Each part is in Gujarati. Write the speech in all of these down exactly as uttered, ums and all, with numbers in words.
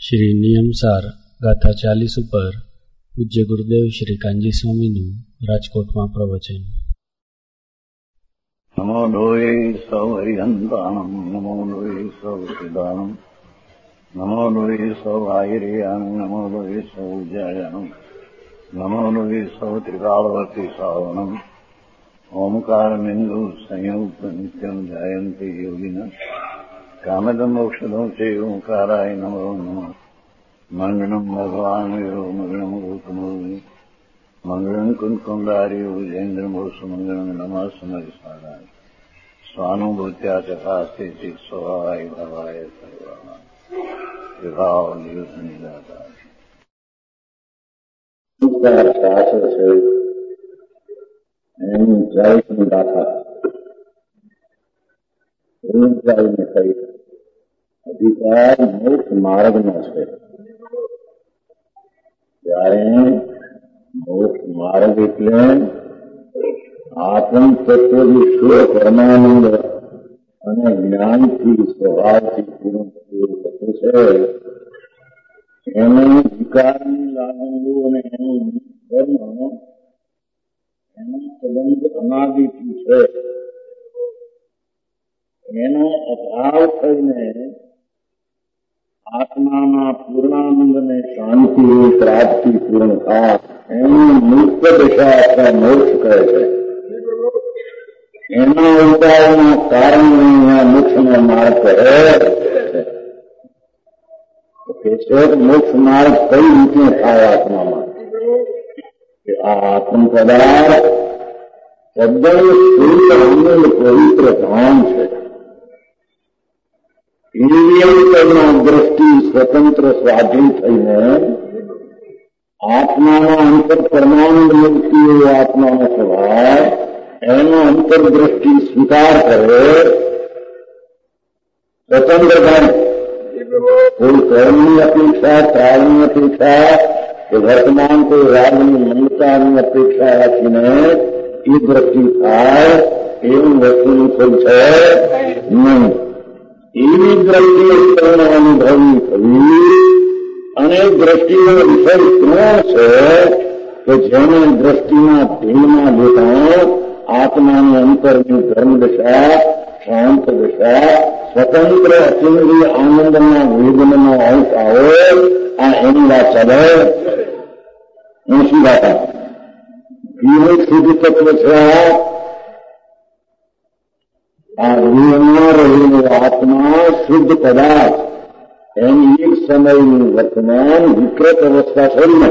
શ્રી નિયમસાર ગાથા ચાલીસ ઉપર પૂજ્ય ગુરુદેવ શ્રી કાનજી સ્વામીનું રાજકોટમાં પ્રવચન. નમો લોહે સૌ હરિહંતાણમ, નમો લોહે સૌ સિદ્ધાણમ, નમો લોહે સૌ આયર્યાણમ, નમો લોહે સૌ જયાણમ, નમો લોહે સૌ ત્રિકાળવતી સાવણમ. ઓમકાર બિંદુ સંયુક્ત નિત્યમ જાયંતિ યોગિના કામદમ મોક્ષદમ છે ઓંકારાય નમો નમઃ. મંગળમ ભગવાન વિરો મંગળમ ગૌતમોની મંગળમ કુંકુંડાર્યો જૈન્દ્રમોષ મંગળમ નમઃ સમયસારાય સ્વાનુભૂત્યા ચકાસ્તે ચિત સ્વભાવાય ભાવાય સર્વાય વિભાવ નિયુદ્ધ નિરાધાર. શાસ્ત્ર છે એની જયની ગાથા ને કહી અધિકાર મોક્ષ માર્ગનો છે. ત્યારે મોક્ષ માર્ગ એટલે આત્મ તત્વથી શુદ્ધ પરમાનંદ અને જ્ઞાનથી સ્વભાવથી પૂર્ણ થતું છે. એને વિકારની લાગણીઓ અને એનું કર્મ એનો સંબંધ અનાદિથી છે. એનો અભાવ થઈને આત્માના પૂર્ણાનંદ અને શાંતિની પ્રાપ્તિ પૂર્ણ થાય એની મુક્ત દશા અથવા મોક્ષ કહે છે. એના ઉપાયના કારણે મોક્ષનો માર્ગ કહે છે. મોક્ષ માર્ગ કઈ રીતે થાય આત્મામાં? કે આ આત્મ પદાર્થ તદ્દન શુદ્ધ અમૂલ પવિત્ર ધામ છે. ઇન્દ્રિયંતરના દ્રષ્ટિ સ્વતંત્ર સ્વાધીન થઈને આત્માના અંતર પરમાનંદ મુક્તિ એવો આત્માનો સ્વભાવ એનો અંતરદ્રષ્ટિ સ્વીકાર કરે. સ્વતંત્ર બને. કોઈ કર્મની અપેક્ષા, ત્રાગની અપેક્ષા કે વર્તમાન કોઈ રાગની મમતાની અપેક્ષા રાખીને એ દ્રષ્ટિ થાય એવું વસ્તુનું કોઈ છે નહીં. એવી દ્રષ્ટિ ઉત્પન્ન અનુભવી થવી અને દ્રષ્ટિનો વિષય ક્યાં છે કે જેને દ્રષ્ટિના ધીમાં લેતા આત્માની અંતરની ધર્મદશા, શાંત દશા, સ્વતંત્ર અચેન્દ્રિય આનંદના વેદનનો અંશ આવે. આ એની વાત ચાલે. હું શું વાત કેવું શુદ્ધ તત્વ છે? આ દેહમાં રહેલો આત્મા શુદ્ધ પદાર્થ એની એક સમયની વર્તમાન વિકૃત અવસ્થા છોડીને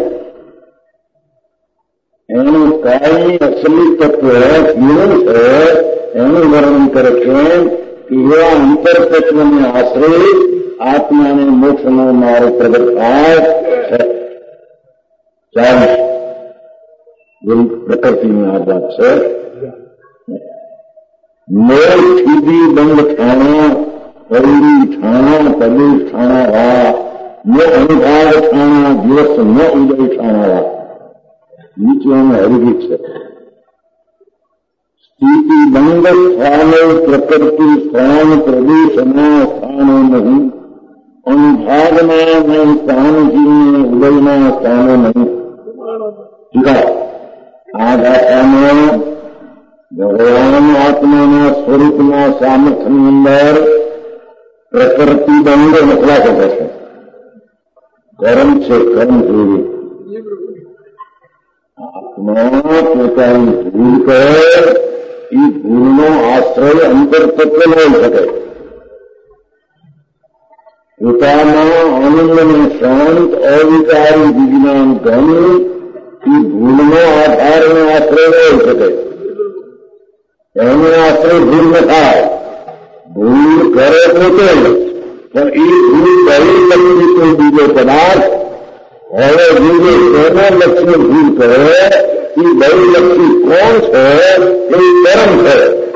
એનું કાયમી અસલી તત્વ કેવું છે એનું વર્ણન કરે છે કે એવા અંતર તત્વને આશ્રય આત્માને મોક્ષનો માર્ગ પ્રગટ થાય છે. ચાલો એવી પ્રકૃતિની આ વાત છે. મોર ઠીદી બંધ ઠાણા, પૌડી ઠાણા, પ્રદેશ ઠાણા વા, નો અનુભાવ ઠાણા, દિવસ ન ઉદય ઠાણા વા. નીચેનું હરિભીત છે. સ્થિતિ બંધ સ્થાનો પ્રકૃતિ સ્થાન પ્રદેશના સ્થાનો નહીં, અનુભાવના નહીં, સ્થાનજીને ઉદયના સ્થાનો નહીં. આ ગાથામાં ભગવાન આત્માના સ્વરૂપના સામર્થ્યની અંદર પ્રકૃતિ બંધ નકલા કરે છે. કર્મ છે, કર્મ જેવી આત્મા પોતાની ભૂલ કરે એ ભૂલનો આશ્રય અંતર તત્વ ન હોઈ શકે. પોતાના આનંદને શાંત અવિકારી વિજ્ઞાન ધન એ ભૂલનો આધાર અને આશ્રય ન હોઈ શકે. એનો આશ્રય ભૂલ ન થાય. ભૂલ કરે પોતે પણ એ ભૂલ દરેક લક્ષી કોઈ બીજો પદાર્થ હવે બીજે તેના લક્ષ્ય ભૂલ કરે એ બહુલક્ષી કોણ છે? એ કર્મ છે.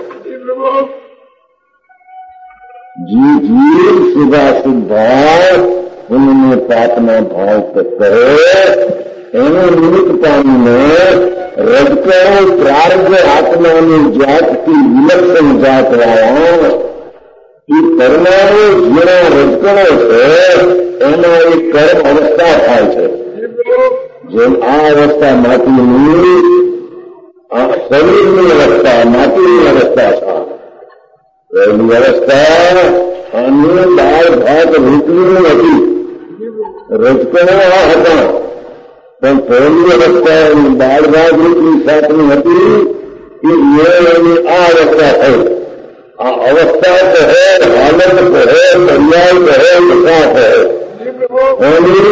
જે જીવ શુભાશુભ ભાવ પુણ્ય પાપના ભાવ કરે એનો નિમિત્ત પામીને રજકણો પ્રાર્થ આત્માની જાતથી વિલક્ષણ જાત વાળા એ પરમાણુ જેના રજકણો છે એમાં એક કર્મ અવસ્થા થાય છે. જેમ આ અવસ્થા માટીની, આ શરીરની અવસ્થા માટીની અવસ્થા છે. પહેલી અવસ્થા અને દાળ ભાત રોટલીની હતી, રજકણા હતા, પણ પહેલી અવસ્થા દાળ ભાત રોટલી સાથની હતી કે એની આ અવસ્થા થઈ. આ અવસ્થા તો હે, હાલત તો હે, પર્યાય તો હે, દશા હે. એની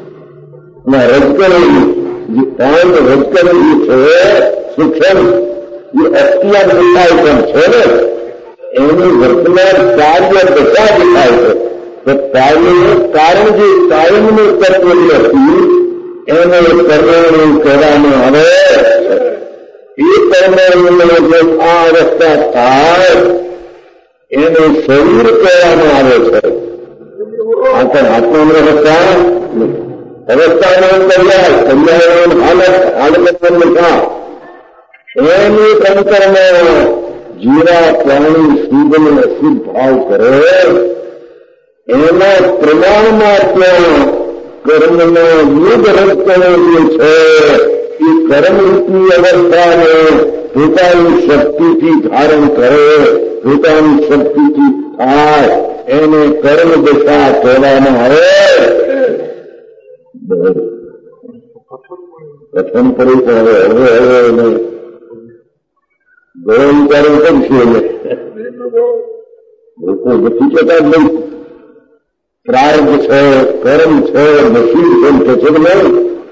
રજકણી જે પાંચ રજકણી છે સૂક્ષ્મ એ અત્યાર દેખાય પણ છે ને, એની વર્તમાન કાર્ય દશા દેખાય છે. તો કાર્યનું કારણ જે કાયમનું તત્વ નથી એને પરમાણુ કહેવામાં આવે. એ પરમાણુનો જેમ આ અવસ્થા થાય એને શરીર કહેવામાં આવે છે. આ પણ આત્માની અવસ્થા અવસ્થાનો પર્યાય પર્યાયનો હાલત હાલતનો નિકાલ એની અંતરમાં જીરા પ્રાણી શુદ્ધને અશુદ્ધ ભાવ કરે એના પ્રમાણમાં ત્યાં કર્મના યુગ રચનો જે છે એ કર્મરૂપી અવસ્થાને પોતાની શક્તિથી ધારણ કરે, પોતાની શક્તિથી થાય એને કર્મ દશા કહેવામાં આવે. પ્રથમ પડ્યું પણ હવે હવે હવે એને ગૌરવ વિચારો કરશે એને લોકો નથી કહેતા જ નહીં. પ્રાર્થ છે, કર્મ છે, નસીબ પણ છે કે નહીં,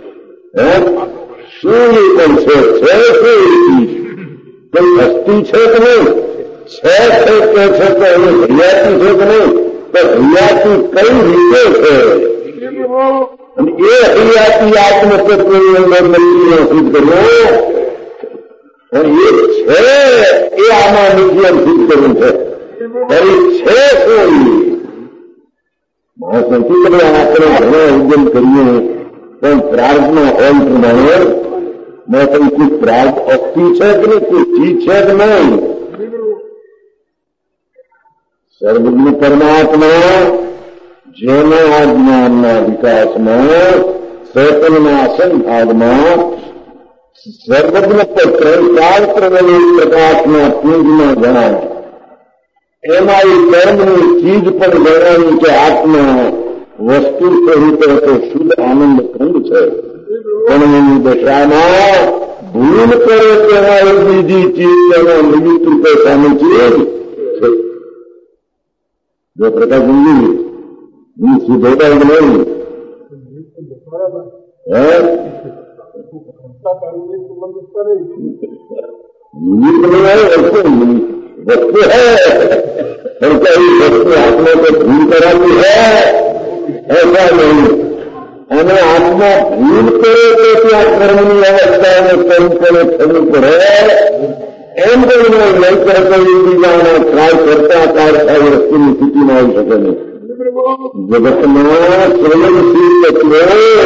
શું એ પણ છે, છે શું કોઈ અસ્થિ છે કે નહીં, છે છે કે છે તો એની હરિયાતી છે કે નહીં, તો હરિયાતી કઈ રીતે છે અને એ હરિયાતી આત્મતત્વની અંદર નક્કી સિદ્ધ કર્યો અને એ છે એ આમાં નિયમ સિદ્ધ કર્યું છે. ફરી છે શું માણસ નથી કે આપણે ઘણા ઉદ્યમ કરીએ પણ પ્રાર્થના હોય પ્રમાણે મેં કહ્યું કોઈ પ્રાર્થ અસ્થિ છે કે નહીં, કોઈ ચીજ છે કે નહીં. સર્વજ્ઞ પરમાત્મા જેના આ જ્ઞાનના વિકાસમાં સતનના સંભાગમાં સર્વજ્ઞ પર ત્રણ ચાર પ્રબળ પ્રકાશના પુંજમાં જણાવે એમાં એ કર્મની ચીજ પણ જણાવી કે આત્મા વસ્તુ સહિત તો શુદ્ધ આનંદ ખંડ છે. પણ એની દશામાં ભૂલ કરે તેમાં એક બીજી ચીજ તેના નિમિત્ત રૂપે સામે ચીજ છે. જો પ્રકાશ સમજી સુધોતા જ નહીં નિમિત્ત નહીં વસ્તુ वस्तु है और क्या वस्तु आत्मा को भूल कराती है, ऐसा नहीं. અને આત્મા ભૂલ કરે તો ત્યાં કર્મની અવસ્થાને કર્મ કરે થવું પડે એમ કરીને નહીં કરતો એકબીજાના ટ્રાય કરતા કાઢતા વસ્તુની સ્થિતિમાં આવી શકે નહીં. જગતમાં સ્વયંશીલ તત્વો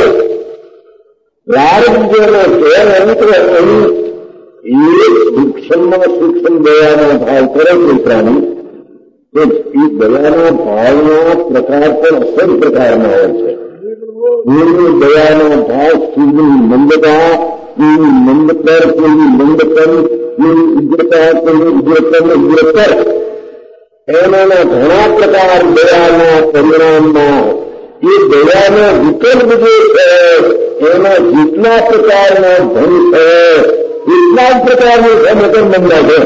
પ્રારબ્ધ જેનો છે અંત અહીં એ સૂક્ષ્મમાં સૂક્ષ્મ દયાનો ભાવ કરે છે પ્રાણી તો એ દયાના ભાવના પ્રકાર પણ અસર પ્રકારના હોય છે. એની દયાનો ભાવ સૂર્યની મંદતા, એની મંદતર, એની મંદતન, એની ઉગ્રતા, એની ઉગ્રતન ઉગ્રતર એના ઘણા પ્રકાર દયાના પરિણામમાં એ દયાનો વિકલ્પ જે છે એના જેટલા પ્રકારના ધન છે એટલા જ પ્રકારની સમતન બંધા છે.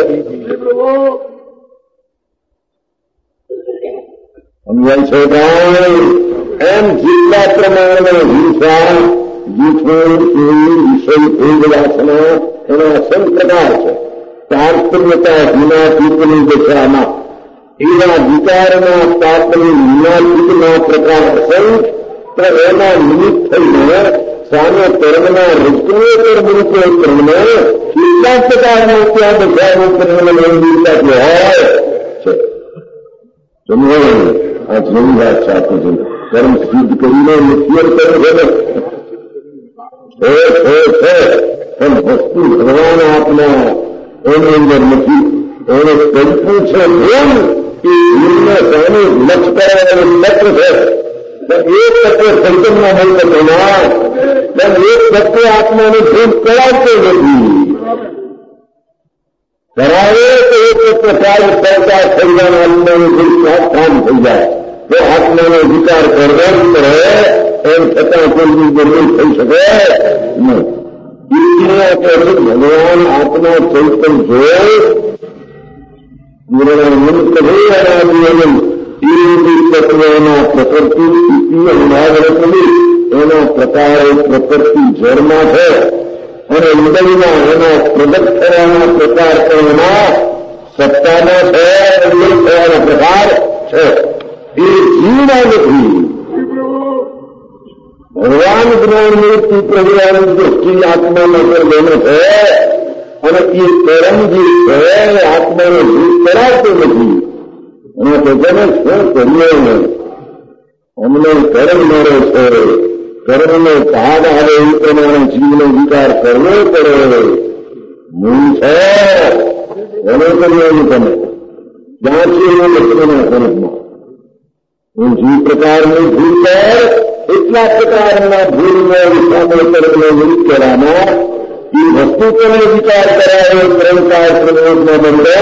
સમજાય છે કાંઈ એમ જેટલા પ્રમાણમાં હિંસા, જૂઠવણ, ચોરી, વિષય, ભોગ વાસના એના અસંખ્ય પ્રકાર છે. તાત્પર્યતા હિનાતીતની દશામાં એવા વિચારના પાપની વિનાતીતના પ્રકાર અસંખ્ય તો એના નિમિત્ત થઈને સામે કર્મના રજકીય કર્મરૂપે કર્મને કેટલા પ્રકારના ત્યાં બધાનું કર્મને નિર્મિતતા હોય છે. સમજો આ જેવી વાત છે આપણી જેમ કર્મ સિદ્ધ કરીને નિત્યર કર્મ છે છે પણ વસ્તુ ભગવાન આપના એની અંદર નથી. એને કલ્પ્યું છે ભૂલ એ ભૂલને સામે લક્ષ કરાવવાનું લક્ષ્ય છે. तो एक तत्व संतन में नहीं बचना, जब एक तत्व आत्मा ने भेद कराते नहीं कराए तो एक प्रकार पैसा खरीदन आत्मा में फिर काम हो जाए तो आत्मा ने विचार करना करे और पता कोई जरूर થઈ શકે नहीं। इसलिए कैसे भगवान आत्मा चैतन्य है निर्णय कभी अनादियम तत्वना प्रकृति स्थिति अनावरतली एना प्रकारे प्रकृति जन्मा है અને ઉદયમાં એના પ્રગટ થવાના પ્રકાર તો એના સત્તાનો છે ઉદય થવાનો પ્રકાર છે એ જીવના નથી। ભગવાન જ્ઞાનમૂર્તિ પ્રભુની દૃષ્ટિ આત્માના પર બને છે અને એ કર્મ જે છે આત્માને જીવ કરાવતો નથી અને પોતાને શું કરીએ ને અમને કર્મ મળે છે कर्म में भाग आवे એ પ્રમાણે જીવનો વિચાર કરવો પડે। મૂળ છે એને કરવાનું તમે ક્યાં છે એ લક્ષ્યના સ્વરૂપમાં હું જે પ્રકારની ભૂલ કર એટલા પ્રકારના ભૂલનો વિષામો કર્મનો વિરુદ્ધ કરવામાં એ વસ્તુ તમે વિચાર કરાવે કર્મકાર પ્રયોગમાં બનડો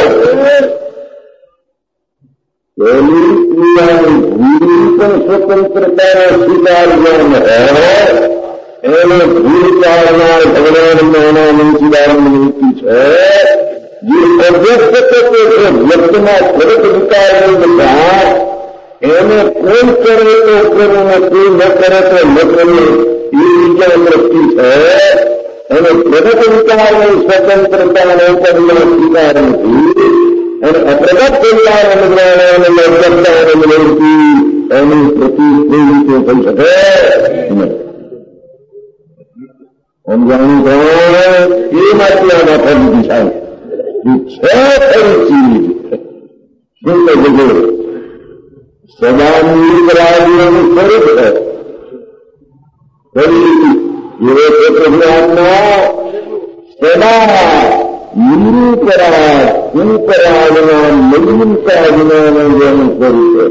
પહેલી ક્રિયાની ભૂલ પણ સ્વતંત્રતાનો સ્વીકાર જ્ઞાન હોય એને ભૂલ કાઢનાર ભગવાનના નામની સુધારણની છે જે અવ્યક્ત તત્વ છે વ્યક્તના સ્વરૂપ વિકારની બધા એને કોઈ કરે તો કરે ને કોઈ ન કરે તો ન કરે એ બીજા દ્રષ્ટિ છે અને પ્રગટ વિકારની સ્વતંત્રતાનો કર્મનો સ્વીકાર નથી અને અપ્રગટ કલ્યાણ અનુગ્રહણ અને લગ્નતા અનુગ્રહથી એની પ્રતિ કોઈ રીતે થઈ શકે નહીં। સમજાણું એ માટે આ માથા દીધી સાહેબ છે ખરી ચીજ શું કહે સદા નિરાજીનું સ્વરૂપ છે ખરી એવો છે પ્રભુઆત્મા સદા નિરૂપરાજ ઉપરાજના નિર્મતા વિનાનું જેનું સ્વરૂપ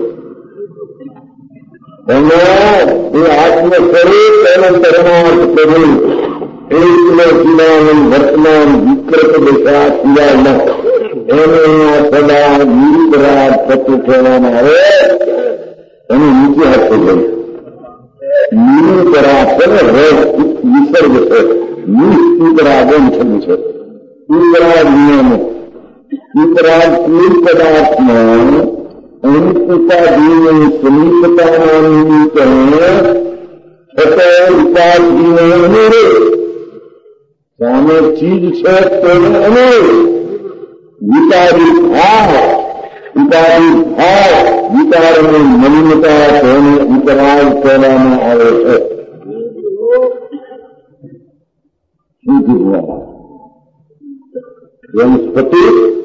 અને એ આત્મ સ્વરૂપ એનો પરમાર્થ સ્વરૂપ એકલો સિવાય વર્તમાન વિકૃત દશા સિવાય ન એને સદા નિરૂપરાજ તત્વ કહેવામાં આવે એનું નીચે હાથ ગયું નિરૂપરાજ છે ને રસ વિસર્ગ છે નિસ્તુતરાગમ થયું છે ઉપરાજ નિયમ ઉપરાજ કોઈ પદાર્થમાં અનુપતાદીની સમીપતાના નિમિત્તે થતો ઉપાધિને અનુરૂપ સામે ચીજ છે તેને અનુરૂપ વિકારી ભાવ વિકારી ભાવ વિકારની મલિનતા તેને ઉપરાજ કહેવામાં આવે છે। શું કીધું વનસ્પતિ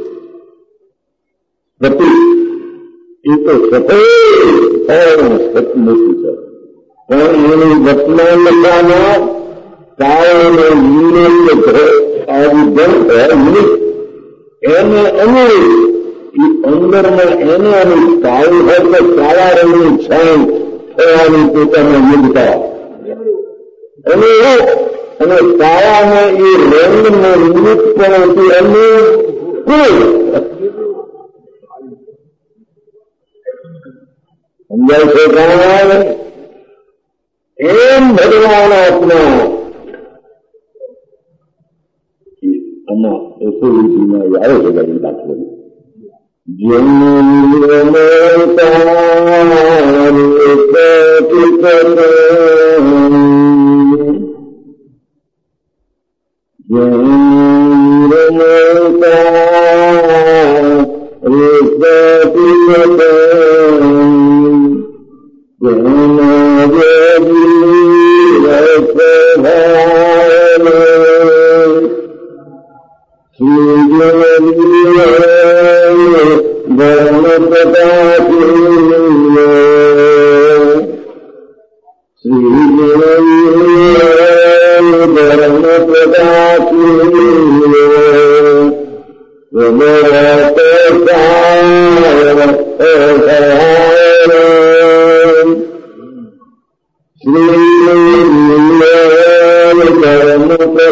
સ્પતિ એ તો સફેદ और વનસ્પતિ નથી છે પણ એની વર્તમાન દશામાં કાળને લીલો આદિ ગંધ એને અનુરૂપ એ અંદરમાં એને અનુરૂપ કાળું હોય તો કાળા રંગની છાંય થવાની પોતાની યોગ્યતા અનુરૂપ અને કાળાને એ રંગને નિમિત્તપણથી અનુકૂળ સમજાય છે કારણ એમ ભગવાન આત્મા આમાં એસોજીમાં આવે છે બધી દાખલો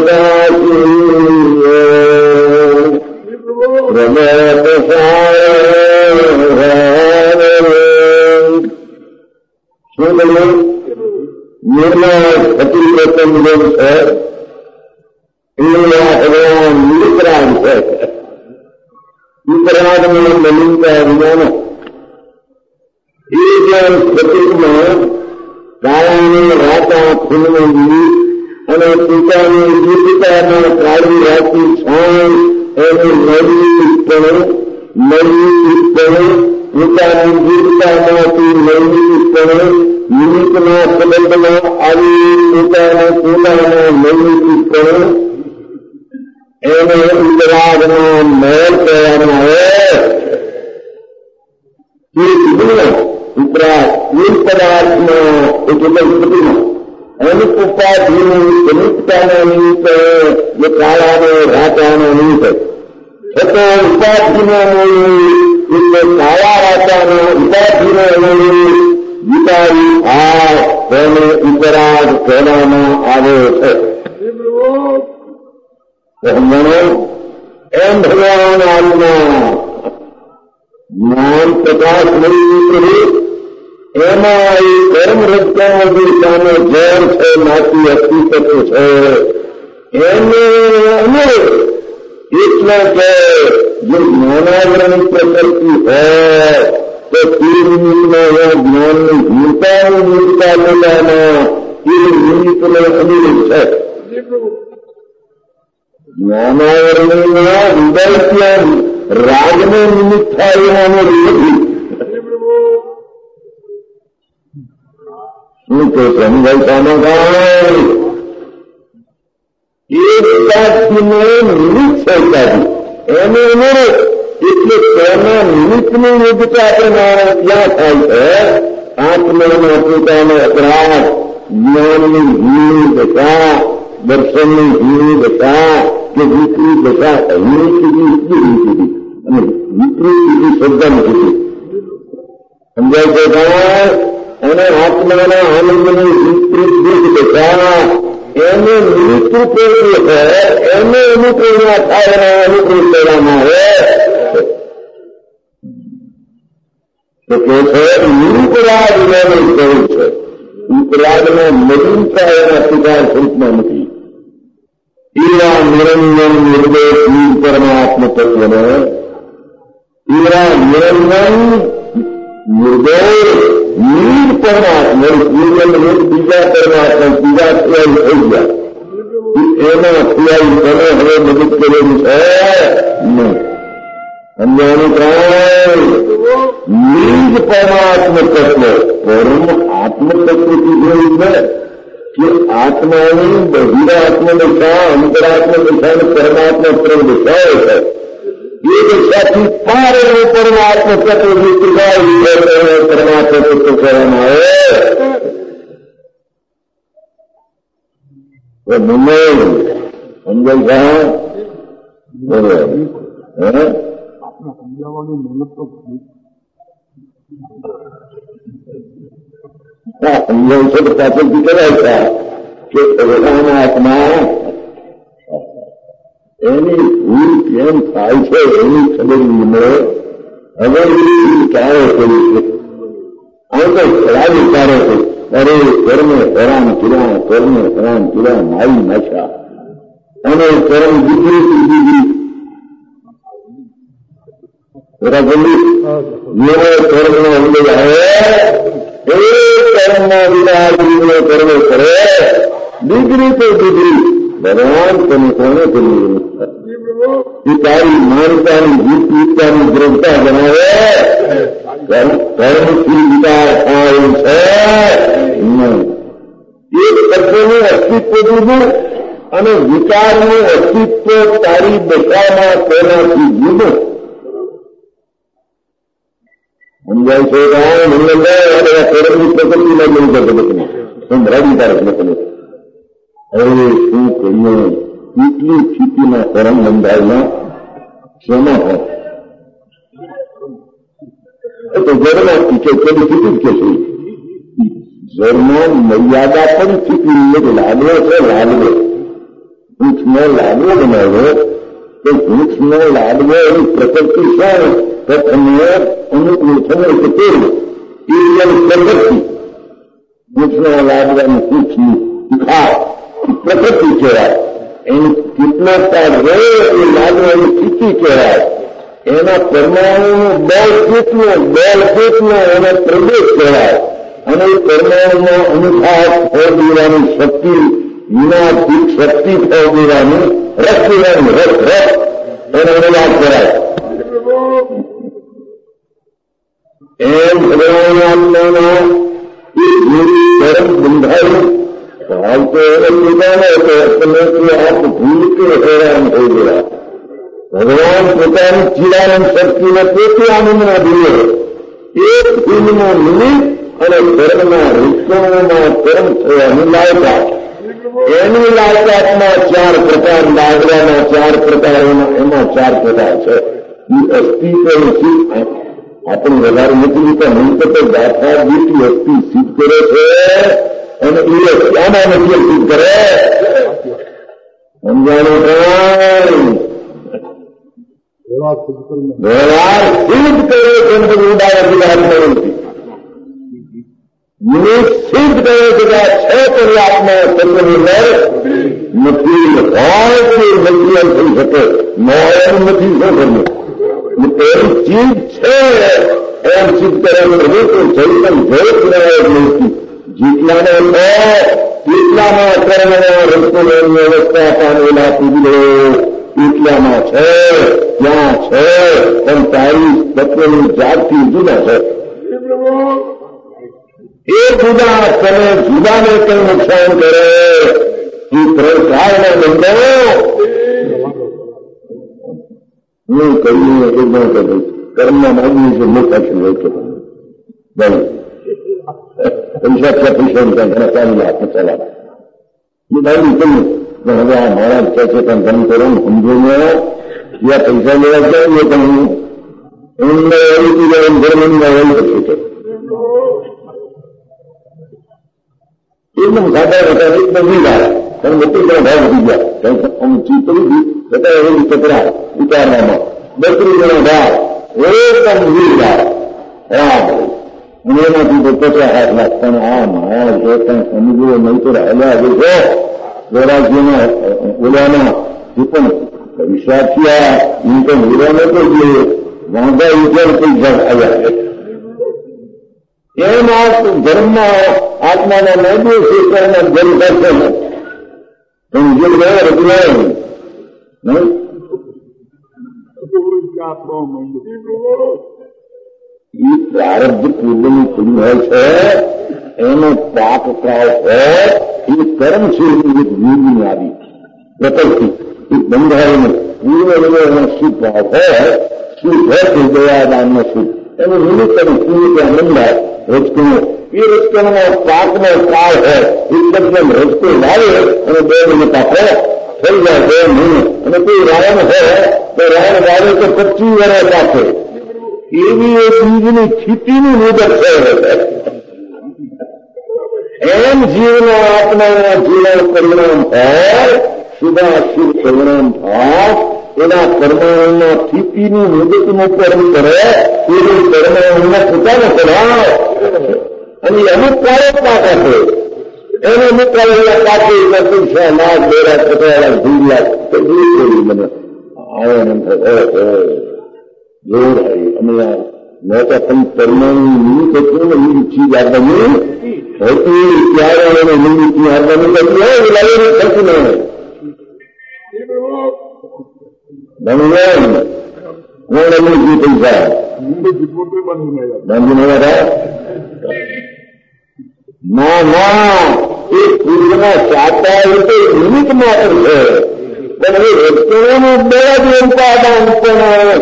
શું કહ્યું? નિર્ણય અતિવર્તન જેમ છે એ ભગવાન વિતરાગ છે. વિતરાગની નવીનતા વિનાનો એ જેમ પ્રતિકમાં કાળાની રાતા ફૂલની અને પિતાની દીપિકામાં કાળી રાતી છાણ એની નૈમિતિકપણે નૈમિતિકપણે પિતાની દીપિકામાંથી નૈમિતિકપણે નિમિત્તના સંબંધમાં આવી પિતાના પોતાના નૈમિતિકપણે એને વિતરાગનો મહેલ કહેવામાં આવે. એ કીધું વિતરાગ એક પદાર્થમાં એક પ્રતિમાં અમુક ઉપાધિની સમિતતાના નિમિત્તે જે કાળાનો રાજાનો નિમિત્તે છતાં ઉપાધિના મૂળ એટલે કાળા રાજાનો ઉપાધિનો મૂળ વિતારી આ તેને વિતરાગ કહેવામાં આવે છે. એમ ભગવાન આજના જ્ઞાન પ્રકાશ મળી નીકળ્યું એમાં એ કર્મ રચનાઓ સામે ઝેર છે માટી હકીકતો છે એને અનુરૂપ એટલે કે જે જ્ઞાનાગ્રહની પ્રકૃતિ હોય તો તીર્થમાં એ જ્ઞાનની ભૂતાની નિમિત્તા લેવામાં એ નિમિત્તને અનુરૂપ છે. જ્ઞાનાગ્રહના હૃદય રાજને નિમિત્ત થાય એનું નથી. શું તો સમજાય સામાધાન એ વિકાસને નિમિત્ત સરકારી એને અનુરૂપ એટલે તેના નિમિત્તની યોગ્યતા પ્રમાણે ક્યાં થાય છે? આત્માના પોતાના અપરાધ જ્ઞાનની ભૂલ દશા દર્શનની ભૂલ દશા કે વિપરીત દશા અહીંની સુધી સુધી સુધી અને વિપરીત સુધી શબ્દની સુધી સમજાય છે ભાઈ. અને આત્માના આનંદની વિપરીત દુઃખ દશા એને નિમિત્ત ઉપયોગી હોય એને અનુકૂળમાં થાય અને અનુકૂળ કરવામાં આવે તો કે છે નિરુપરાગ નામની કહ્યું છે. ઉપરાગના નવીનતા એના સ્વીકાર સ્વરૂપમાં નથી. એવા નિરંજન નિર્દેશ પરમાત્મ તત્વને એવા નિરંજન નિર્દોષ નીર પરમાત્મા નિર્જન બીજા પરમાત્મા બીજા સિવાય થઈ ગયા એના સિવાય તમે હવે મદદ કરેલી છે નહીં. સમજાનું કાંઈ નીર પરમાત્મ તત્વ પરમ આત્મતત્વથી જોયું છે કે આત્માની બહિરાત્મ દશા અંતરાત્મ દશા અને પરમાત્મા ત્રણ દશાઓ છે. એ દશાથી પાર એવો પરમાત્મ તત્વ વિસ્તૃત પરમાત્મ તત્વ કહેવામાં આવે. મને સમજાય બરોબર આપણે સમજાવવાની મહેનત તો સમજાય છે તો પાછળથી કહેવાય છે કે ભગવાન આત્મા એની ભૂલ કેમ થાય છે એની ખબર મળે. હવે એ વિચારો કરી છે આ તો ખરા વિચારો છે. અરે કર્મ હેરાન કિરા કર્મ હેરાન કિરા મારી નાખ્યા અને કર્મ દીકરી દીકરી બરાબર એવો કર્મનો અંગે આવે એ કર્મનો વિચાર કર્મ કરે દીકરી તો દીકરી ભગવાન તમે કોને કરી એ તારી માનતાની જીતની દ્રઢતા જણાવે કર્મથી વિચાર થાય છે. એક તત્વનું અસ્તિત્વ જુદું અને વિચારનું અસ્તિત્વ તારી દશામાં તેનાથી જુદું સમજાય છે. કર્મની પ્રકૃતિમાં જવું છે જગતમાં સંભળાવી તારક નથી. હવે શું કરીએ કેટલી સ્થિતિના પરમ બંધાયમાં શેમાં હોય તો જરમાં પીછે કદી સ્થિતિ જ કે છે. જરમાં મર્યાદા પણ સ્થિતિ લાગવો છે લાગવો વૃક્ષનો લાડવો બનાવ્યો તો વૃક્ષનો લાડવો એની પ્રકૃતિ છે તો તમને અનુકૂળ થયો કે કેવું એ પ્રકૃતિ વૃક્ષના લાડવાની વૃક્ષની ખાસ પ્રકૃતિ કહેવાય. એની કેટલા રહે એ લાડવાની સ્થિતિ કહેવાય. એના પરમાણુનું બળ કેટલું બળ કેટલું એનો પ્રદેશ કહેવાય. અને એ પરમાણુમાં અનુસાર ફળ દેવાની શક્તિ વિનાથી શક્તિ ફળ દેવાની રસ દેવાની રસ રસ એનો અનુવાદ કરાય. એમ ભગવાનના એ ગુરુ ધર્મ બંધાયું હાલ તો એને પોતાનો હતો તમે આપ ભૂલ કે હેરાન થઈ ગયા. ભગવાન પોતાની ચિરાનંદ શક્તિને પોતે આનંદમાં દિયો એક ભૂલનો નિમિત્ત અને ધર્મના ઋષણોમાં કર્મ થવાની લાયકાત. એની લાયકાતમાં ચાર પ્રકાર લાગવાના ચાર પ્રકારોના એમાં ચાર પ્રકાર છે. એ અસ્તિત્વ આપણે વધારે નથી લીધા નહીં તો ગાથા જેટલી અસ્તિ સિદ્ધ કરે છે અને એ ક્યાંના નથી સિદ્ધ કરે સમજાણું વ્યવહાર સિદ્ધ કરે છે ઉદાહરણ આત્મા નથી સિદ્ધ કરે છે કે છે તો આત્મા સત્યની લહેર નથી હોય કે નથી એમ થઈ શકે નોયમ નથી શું કરવું એમ ચીજ છે એમ સિદ્ધ કરવાનું રહે તો ચૈતન ભેટ લેવા નથી. જેટલાને છે એટલામાં કર્મના રસોની અવસ્થા પામેલા પૂજલો એટલામાં છે ત્યાં છે પણ તારી તત્વની જાતથી જુદા છે. એ જુદા તમે જુદાને કંઈ નુકસાન કરે એ પ્રકારના બંધો હું કહીએ એકદમ કહ્યું કર્મના માગણી છે મોટા છે હોય છે બને પૈસા છે પૈસા ઘણા ચાલી હાથ ચલાવે એ બાજુ કહ્યું પણ હવે આ મહારાજ કહે છે પણ તમે કરો ને સમજો ને જ્યાં પૈસા લેવા જાય પણ એમને એવી રીતે ધર્મની એવી પછી છે એકદમ સાદા હતા એકદમ વિચાર પણ મોટી ઘણા ભાવ વધી ગયા અમુક ચીજ કરી છતાં એવી કચરા વિચારવામાં બત્રીસ ગણો ભાવ એકદમ વિચાર હા અને એમાંથી તો પચાસ હાથ લાખ પણ આ મારા જે કઈ સમજવો નહીં તો હલ્યા જે છે ગોરાજીના ઓલાના જે પણ વિશ્વાસિયા હું તો ઓલાને તો જે વાંધા વિચાર કઈ જણ આવ્યા એમ આ ધર્મમાં આત્માના નદી શેષરના જન્મ કરશે ને પણ જે ગયા રચનાય નહીં એ પ્રારબ્ધ પૂર્વની ખુલ્લી હોય છે એનો પાપ કાળ હોય એ કર્મ છે એક યોગની આવી પ્રકૃતિ એ બંધાયેલું પૂર્વ એનો સુખ ભાવ હોય સુખ હોય તે દયાદાનનો સુખ એનું નિમિત્ત પૂર્વ ત્યાં બંધાય રજકણો એ રજકણનો પાકનો કાળ હોય એકદમ રજકો લાવે અને બે મિનિટ પાકો થઈ જાય બે મહિને અને કોઈ રાયણ હોય તો રાયણ વાવે તો પચીસ વર્ષ રાખે એવી એ બીજની સ્થિતિની મુદત છે. એમ જીવનો આત્માના જીવન પરિણામ હોય શુભાશુભ પરિણામ થાય એના પરમાણુના સ્થિતિની મુદતનું કર્મ કરે એવી પરમાણુના પોતાનો સ્વભાવ અને અમુક કાળે પાક આપે એને અમુક કાળે પાકે પૈસા લાખ બે લાખ પચાસ લાખ દૂર લાખ તો દૂર કરી મને આવ્યા જોર આવી અને મોટા પણ પરમાણુ નિમિત્ત હતું ને એવી ચીજ આપવાની હતી ત્યારે એને નિમિત્તની આપવાની કરતી હોય એ લાવીને ખર્ચી ન હોય બની કોણ એમની જી પૈસા બાંધી નવા થાય ના ના એ પૂર્વના સાતા એ તો નિમિત્ત માત્ર છે પણ એ રચનાનું બે જ ઉપાદાન પણ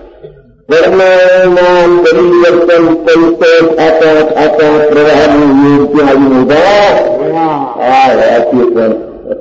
વર્ણનામ પરિવર્તન કલ્પે ખાતા ખાતા પ્રવાહનું યોગ્ય આવી ઉભા આ વાક્ય પણ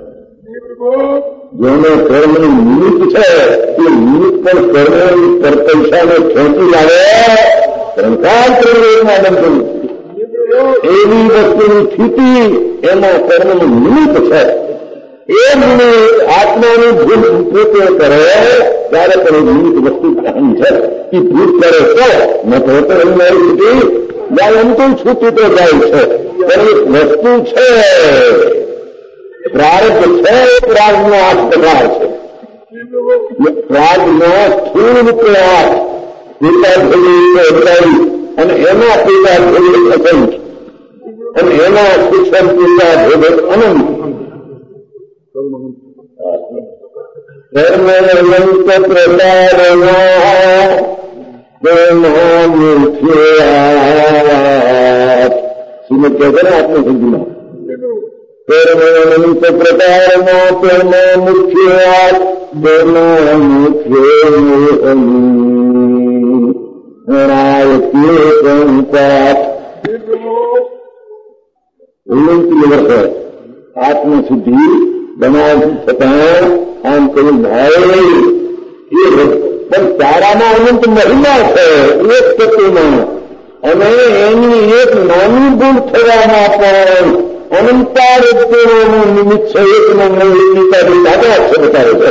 જેને કર્મનું નિમિત્ત છે એ નિમિત્ત પણ કર્મોની પૈસાને ખેંચી લાવે સંસાર પ્રયોગમાં બનતું એવી વસ્તુની સ્થિતિ એમાં કર્મનું નિમિત્ત છે એ નિમિત્ત આત્માની ભૂલ પોતે કરે ત્યારે પણ નિમિત્ત વસ્તુ કહાની છે કે ભૂલ કરે તો ન તો એની મારી છૂટી જાય એમ તો છૂટી તો જાય છે પણ એક વસ્તુ છે પ્રારબ્ધ છે પ્રાર્થનો આઠ પ્રકાર છે પ્રાર્થનો સ્થૂળ પ્રયાસ પિતા ભોગી અડતાળી અને એના પિતા ભોગી અસંખ્ય અને એના શિક્ષણ પિતા ભોગત અનંત ધર્મનંત પ્રકારના શ્રીમદ કહે છે ને આત્મસિદ્ધિમાં ધર્મનંત પ્રકારમાં તેના મુખ્ય તેના મુખ્ય સંપાત ઓગણત્રીસ વર્ષ આત્મસિદ્ધિ બનાવતી છતાં આમ કહ્યું ભાઈ એ પણ તારામાં અનંત મહિમા છે એક તત્વમાં અને એની એક નાની ભૂલ થવામાં પણ અનંતારત્વનું નિમિત્ત છે એક નંબર તારી દાદા છે બતાવે છે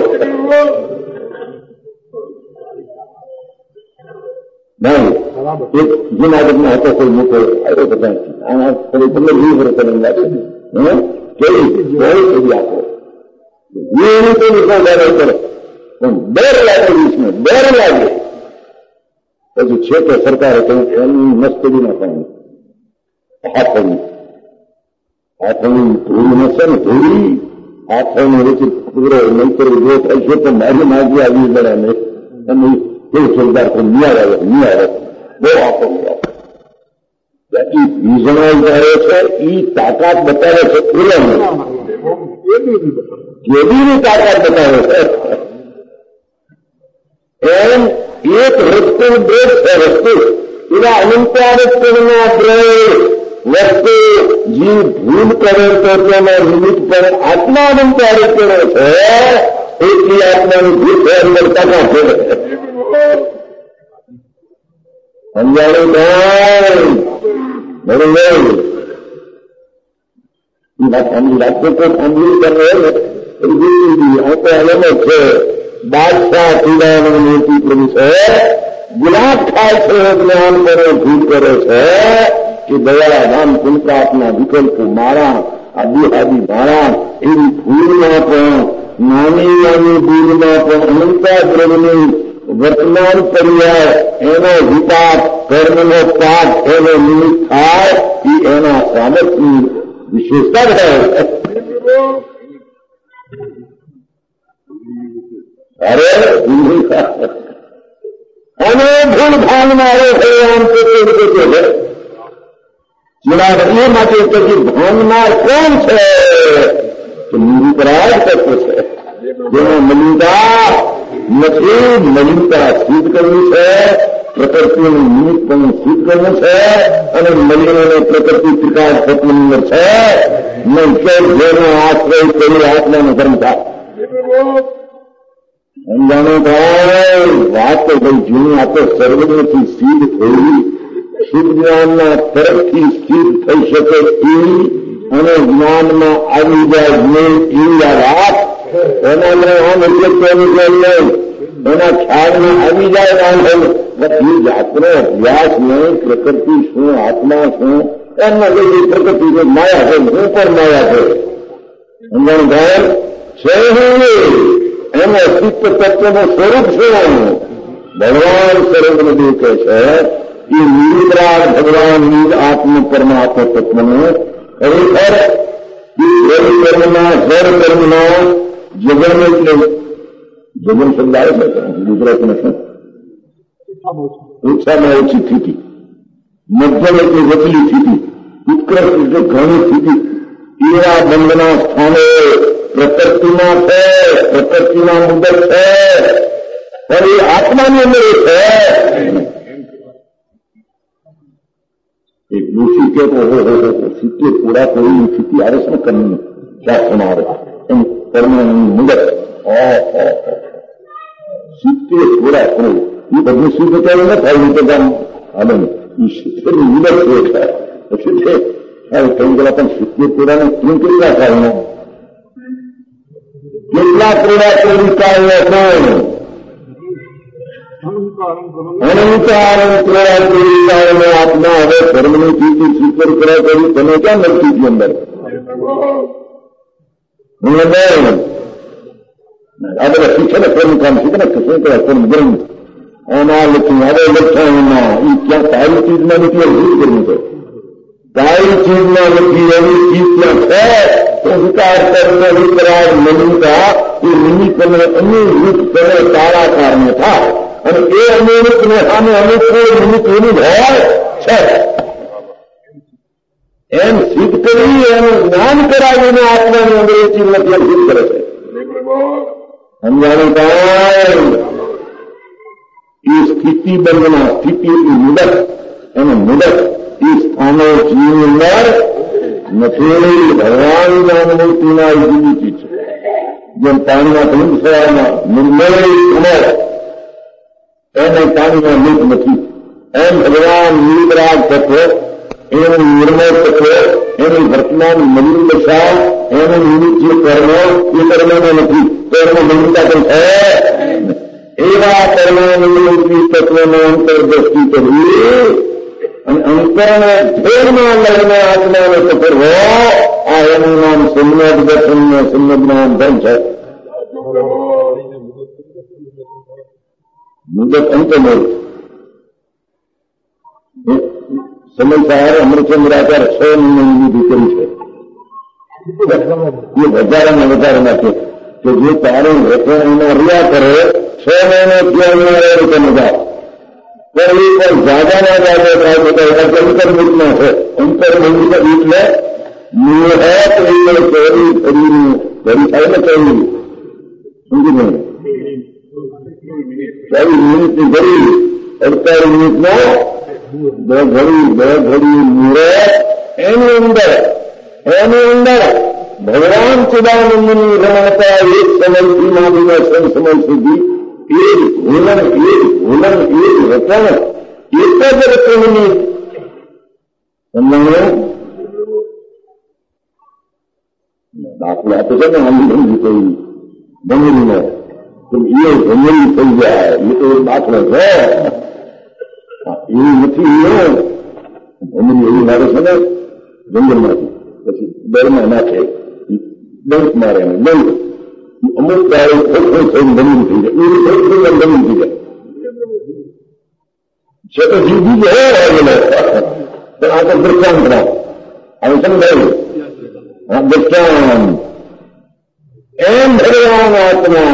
નહીં એક જુનાગઢમાં હતો કોઈ મોટો આવ્યો બધા આના ફરી તમને વીસ વર્ષ લાગે કેવી બહુ કરી આપો એની તો નિશાનદારો કરે પણ ડર લાગે વીસને ડર લાગે પછી છે કે સરકારે કહ્યું એની મસ્તડીમાં પણ હાથોની હાથોની ધૂળ નશે ને ધૂળી હાથોની વચ્ચે પૂરો નહીં કરવું જો થાય છે તો મારી માગી આવી બધાને અને કેવું જોરદાર પણ નિયાર આવે નિયાર આવે બહુ આપો વિઝનાઈ કરે છે એ તાકાત બતાવે છે પૂર્ણ કેદીની તાકાત બતાવે છે એમ એક વસ્તુ દ્રઢ છે વસ્તુ એના અનંતારત્વના દ્રઢ વસ્તુ જીવ ભૂલ કરે તો તેના નિમિત્ત પર આત્મા અનંતારત્વ છે એટલી આત્માની ભૂલ છે અંદર તાકાત છે સમજાણું નહીં બરોબર એ વાત સમજી રાખજો તો સાંભળી કરે ને આ તો એમ જ છે બાદશાહ પીડાનો નીતિ પ્રભુ છે ગુલાબ થાય છે જ્ઞાન કરે ભૂલ કરે છે કે દયા રામ કુલપ્રાપના વિકલ્પો મારા આદિ આદિ મારા એવી ભૂલમાં પણ નાની નાની ભૂલમાં પણ અનંતા દ્રવની વર્તમાન પર્યાય એનો વિપાક કર્મનો પાક એનો નિમિત્ત થાય એ એના સામર્થ્યની વિશેષતા બતાવે અરે અને ભૂલ ભાનમાં આવે છે આમ તો છે જુનાગઢ એ માટે પછી ભાનમાં કોણ છે કે નિરુપરાગ તત્વ છે જેમાં મલિનતા નથી મલિનતા સિદ્ધ કરવી છે પ્રકૃતિનું નિમિત્ત પણ સિદ્ધ કરવું છે અને મલિનોને પ્રકૃતિ ત્રિકાળ તત્વની છે નહીં કે જેનો આશ્રય કરી આત્માનો ધર્મ થાય સમજાણો ભાઈ વાત તો ભાઈ જૂની આ તો સર્વજ્ઞથી સિદ્ધ થઈ શુદ્ધ જ્ઞાનના તરફથી સિદ્ધ થઈ શકે એવી અને જ્ઞાનમાં આવી જાય નહીં એવી આ વાત એના મને આમ એટલે નહીં એના ખ્યાલમાં આવી જાય આમ એ જાતનો અભ્યાસ નહીં પ્રકૃતિ શું આત્મા શું એમના લઈ પ્રકૃતિ માયા છે હું પણ માયા છે સમજાણ ભાઈ છે હું એનું અસ્તિત્વ તત્વનું સ્વરૂપ શું ભગવાન સ્વરૂપને જે કહે છે એ નિરુપરાગ ભગવાન નિજ આત્મ પરમાત્મા તત્વનું ખરેખર જળ કર્મના જળ કર્મના જગન એટલે જગન શબ્દ આવે છે ગુજરાતમાં શું ઓછામાં ઓછી સ્થિતિ મધ્યમ એટલે વચલી સ્થિતિ ઉત્કૃષ્ટ એટલે ઘણી સ્થિતિ એવા બંધના સ્થાને પ્રકૃતિમાં છે પ્રકૃતિના મુદત છે પણ એ આત્માની અંદર છે એક ઋષિ કે સિત્તેર પૂરા કરી સ્થિતિ આવે છે ને કર્મની શાસ્ત્રમાં આવે એમ કર્મની મુદત સિત્તેર પૂરા કરવું એ બધું સિદ્ધ ત્યારે ન થાય તો કામ હાલે એ સિત્તેરની મુદત છે પછી છે કઈ ગયેલા પણ સિત્તેર પૂરાને કેમ કરી નાખાય કેટલા ક્રીડા ક્રીડિકાઓ કોણ અનંતાર ક્રીડા ક્રીડિકાઓને આત્મા હવે ધર્મની સ્થિતિ સ્વીકાર કર્યા કરી તમે ક્યાં નક્કી છે અંદર આ બધા શિક્ષણ કર્મ કામ શીખે ને શું કરે કર્મ ગ્રંથ એના લખી હવે લક્ષણમાં એ ક્યાં સારી ચીજમાં નથી એવું શું કરવું છે સારી ચીજમાં નથી એવી ચીજ ક્યાં છે તો વિકાસ કરતો વિકરાજ મનુકા એ નિમિત્તને અનુરૂપ કરે સારા કારણે થાય અને એ અનુરૂપને સામે અનુકૂળ નિમિત્ત એવું હોય છે એમ સિદ્ધ કરી એનું જ્ઞાન કરાવીને આત્માની અંદર એ ચીજ નથી સિદ્ધ કરે છે સમજાણું કાંઈ એ સ્થિતિ બંધના સ્થિતિ એટલી મુદત એને મુદત એ સ્થાનો જીવની અંદર નથી ભગવાનના અનુભૂતિના જુદી ચીજ છે જેમ પાણીના ધૂમસરામાં નિર્મય કમર એને પાણીમાં લીક નથી એમ ભગવાન નિર્મરાજ તત્વ એનું નિર્મય તત્વ એની વર્તમાન મંદિર દશા એનું નિમિત્ત જે કર્મ એ કર્મને નથી કર્મ મંદિરતા પણ છે એવા કર્મની તત્વનો અંતરદ્રષ્ટિ કરવી અને અંતરને ધ્યેયમાં લઈને આત્માને પકડવો આ એનું નામ સમ્યક દર્શન ને સમ્યક જ્ઞાન ધન છે મુદત અંતમોલ સમય સહારે અમૃતચંદ્ર આચાર્ય છ મહિનાની વિધિ કરી છે એ વધારે વધારે નાખે કે જે તારું એના રહ્યા કરે છ મહિને ત્યાં રીતે મજા પણ એ પણ જાદા ના જાદા થાય બધા એના અંતર્મુખમાં છે અંતર્મુખ એટલે મૂળ હે તો એ ચોરી ફરીનું ફરી થાય ને ચોરી સમજી ગયું ચોવીસ મિનિટની ઘડી અડતાલીસ મિનિટનો બે ઘડી બે ઘડી મૂળે એની અંદર એની અંદર ભગવાન ચિદાનંદની રમણતા એક સમયથી માંડીને સમય સુધી એ જ ભૂલન એ જ ભૂલન એ જ રચન એક જ રચનની તમને દાખલો આપે છે ને આંધી ભંગી થઈ ભંગીને તો એ ભંગી થઈ જાય એ તો એક દાખલો છે એવું નથી ભંગી એવી લાગે છે ને જંગલમાંથી પછી દરમાં નાખે દંત મારે દંત અમુક કાળે ખોખો થઈને બની થઈ જાય એવી ખોખો બની થઈ જાય છે તો જીવ બીજો પણ આ તો દૃષ્ટાંત ના હવે સમજાયું હા દૃષ્ટાંત એમ ભગવાન આત્મા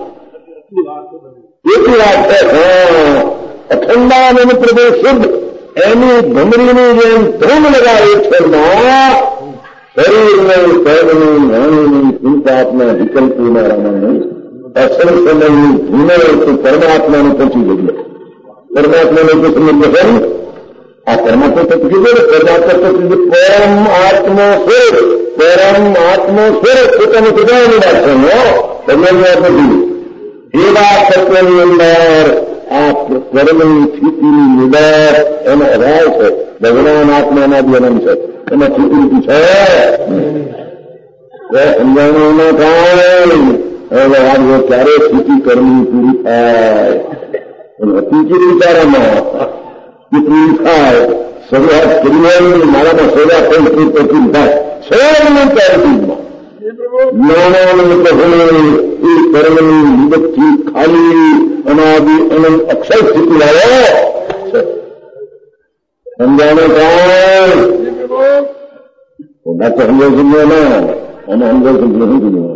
એટલી વાત છે હા અખંડાનંદ પ્રદેશ શુદ્ધ એની ભમરીની જેમ ધૂમ લગાવે ઈશ્વરમાં શરીરને પદની જ્ઞાનની ચિંતાત્મા વિકલ્પોના રમણ અસલ સમયની ધૂમે તો પરમાત્માને પહોંચી જઈએ પરમાત્માને તો સમજ આ પરમાત્મા તો કીધું પરમાત્મા તો કીધું પરમ આત્મો સ્વરૂપ પરમ આત્મો સ્વરૂપ પોતાની પોતાની વાત છે તમને વાત નથી એવા તત્વની અંદર આ કર્મની સ્થિતિની નિદર એનો અભાવ છે ભગવાન આત્માના બી અનંત છે એમાં સ્થિતિ છે સમજાણું ન થાય હવે આજે ક્યારે સ્થિતિ કર્મની પૂરી થાય હતી વિચારોમાં એ પૂરી થાય શરૂઆત કરી મારામાં સેવા થઈ પૂરી થાય સૌની ચારતીમાં જ્ઞાનાનંદ કહે એ કર્મની મુદતથી ખાલી અનાદિ અનંત અક્ષય સ્થિતિ લાવો સમજાણો કાય તો સમજો સમજો ના અને સમજો સમજો સમજો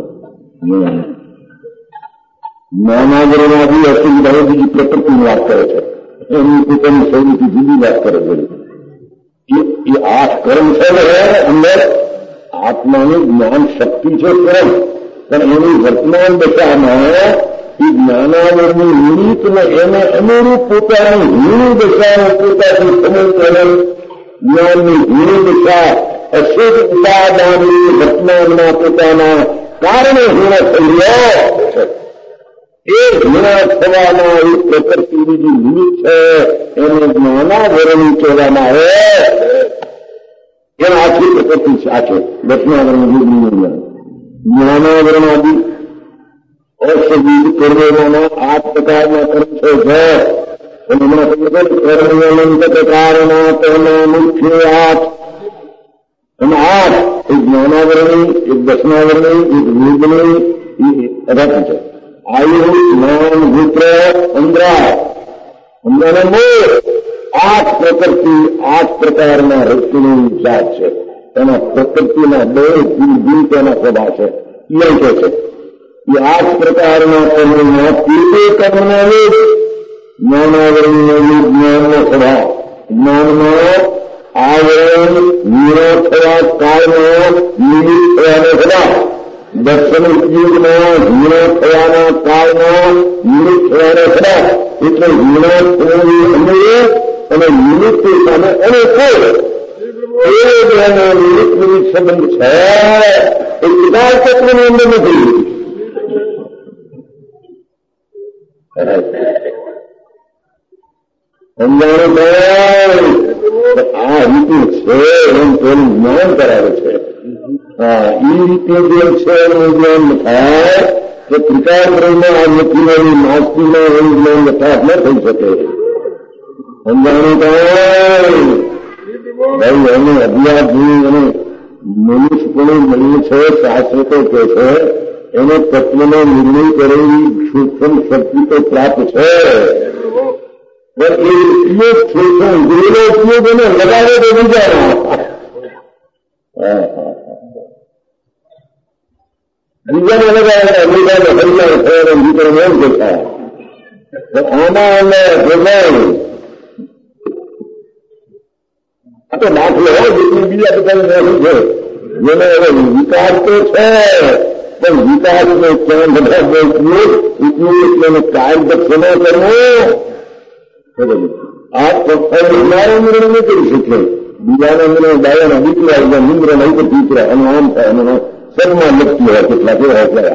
જ્ઞાનાગરમાંથી અસુવિધાઓ બીજી પ્રકૃતિની વાત કરે છે એની પોતાની શૈલીથી જુદી વાત કરે છે એ આ કર્મ છે ને અંદર આત્માની જ્ઞાન શક્તિ છે કર્મ પણ એની વર્તમાન દશામાં એ જ્ઞાનાવરની નિમિત્તને એને અનુરૂપ પોતાની હીણી દશાને પોતાથી સમય જ્ઞાનની હીણી દશા અશુદ્ધ ઉપાદાનની વર્તમાનમાં પોતાના કારણે હીણા થઈ રહ્યો એ હીણા થવામાં એક પ્રકૃતિની જે નિમિત્ત છે એને જ્ઞાનાવરણી કહેવામાં આવે એના આખી પ્રકૃતિ છે આખે દક્ષિણાવરણ જ્ઞાનાવરણ આદિ અશબીજ કર્મોના આઠ પ્રકારના કર્મ છે જય અને હમણાં તમે કર્મોનંત કારના તેના મુખ્ય આઠ અને આઠ એક જ્ઞાનાવરણી એક દર્શનાવરણી એક વેદની રથ છે આયુ જ્ઞાન મિત્ર અંદ્રા અંદ્રાને મોર આઠ પ્રકૃતિ આઠ પ્રકારના રથની જાત છે તેના પ્રકૃતિના બે દિલ દિલ તેના સ્વભાવ છે એ કહે છે એ આઠ પ્રકારના કર્મોમાં પીતે કર્મનો વેદ જ્ઞાનાવરણનો જ્ઞાનનો સ્વભાવ જ્ઞાનમાં આવરણ નિર્ણય થયા કાળમાં નિમિત્ત થયાનો સ્વભાવ દર્શન ઉપયોગમાં નિર્ણય થયાના કાળમાં નિમિત્ત થયાનો સ્વભાવ એટલે નિર્ણય થવાની અમૂલ્ય અને નિમિત્ત સામે અનુકૂળ એ બેનો નિમિત્ત નિમિત્ત સંબંધ છે એ વિકાસ તત્વની અંદર નથી સમજાણું આ રીતે છે એમ તેનું જ્ઞાન કરાવે છે હા એ રીતે જે છે એનું જ્ઞાન થાય તો ત્રિકાળ ગ્રહમાં આ વ્યક્તિના નાસ્તીમાં એનું જ્ઞાન યથાર્થ ન થઈ શકે સમજાણું ભાઈ એને અભ્યાસ જોઈ અને મનુષ્યપણું મળ્યું છે શાસ્ત્ર તો કે છે એને તત્વનો નિર્ણય કરેલી સૂક્ષ્મ શક્તિ તો પ્રાપ્ત છે પણ એ ઉપયોગ સૂક્ષ્મ ગુરુનો ઉપયોગ એને લગાવે તો બીજા બીજાને લગાવે અમેરિકાને હરિયાણ થયા વિતરણ એમ દેખાય આમાં એને ભોગાય આ તો દાખલો હોય જેટલી બીજા બધા નહીં છે જેને હવે વિકાસ તો છે પણ વિકાસને ક્યાં બધા ઉપયોગ ઉપયોગ એટલે એને કાર્યદક્ષ ન કરવો આ પથ્થર નિર્ણય નહીં કરી શકે બીજાના નિર્ણય દાયાના દીકરા નિંદ્ર નહીં તો દીકરા અને આમ થાય અને સન્માન લખતી હોય કેટલા કેવા કયા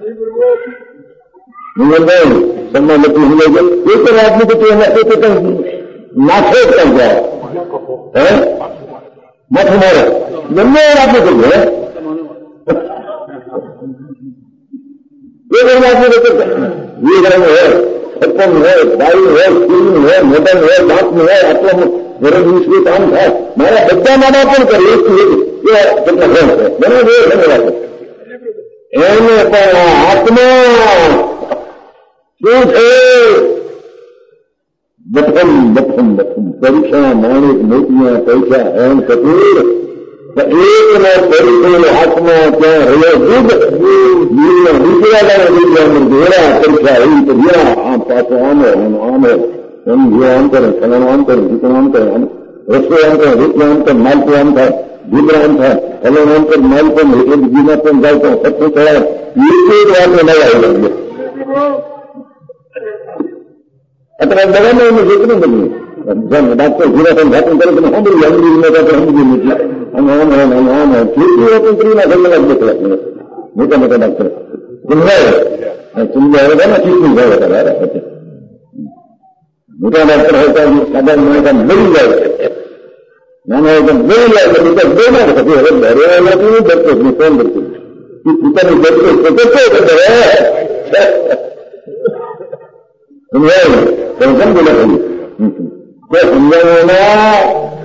નિર્ણય સન્માન લખતી સમજાય છે એ તો આટલું બધું એના પોતે કંઈ નાખે જ કંઈ જાય હે મઠ મારે ગમે આપવું તો હે એ ગમે આપવું તો વીરંગ હોય સત્પન હોય બાયું હોય સ્કૂલનું હોય મોટન હોય દાંતનું હોય આટલા વરસ વીસ કામ થાય મારા બધા મારા પણ કરે એક કેટલા ઘર છે બરાબર એ ધન્યવાદ એને પણ આત્મા શું છે બથમ બથમ બથમ પરીક્ષા માણિક મોતિયા પૈસા એમ કપૂર એકનો પરીક્ષો હાથમાં ત્યાં રહ્યો દૂધ બીજના બીજરા બીજરા ઘેરા પરીક્ષા એવી તો ઘેરા આમ પાછો આમ એનો આમ એમ ઘેરા આમ કરે ફલાણું આમ કરે દીકરો આમ કરે રસ્તો આમ કરે રૂપિયા આમ કરે માલકો આમ થાય દીકરા આમ થાય ફલાણું આમ કરે માલ પણ એટલે બીજા પણ જાય તો સત્ય ચડાય એક વાતને નવા આવી લાગે અત્યારે દવાનો એનું જેટલું બન્યું ડાક્ટર જીરાસન ધાતું કરે તમે સાંભળી અંગ્રેજી સમજી એટલે આમ આમ આમ આમ કેટલી વખત સ્ત્રીના જંગલ જ દેખાય મોટા મોટા ડાક્ટર સમજાય સમજાય ને ચીકું જાય હતા મોટા ડાક્ટર હતા સાધારણ મોટા મરી જાય નાના એકદમ મરી જાય તો બીજા બે ના થતી હવે દરેક નથી ડરતો હું ફોન કરતું પોતાની ડરતો સમજાય તો સમજી લખેલું સમજાવવાના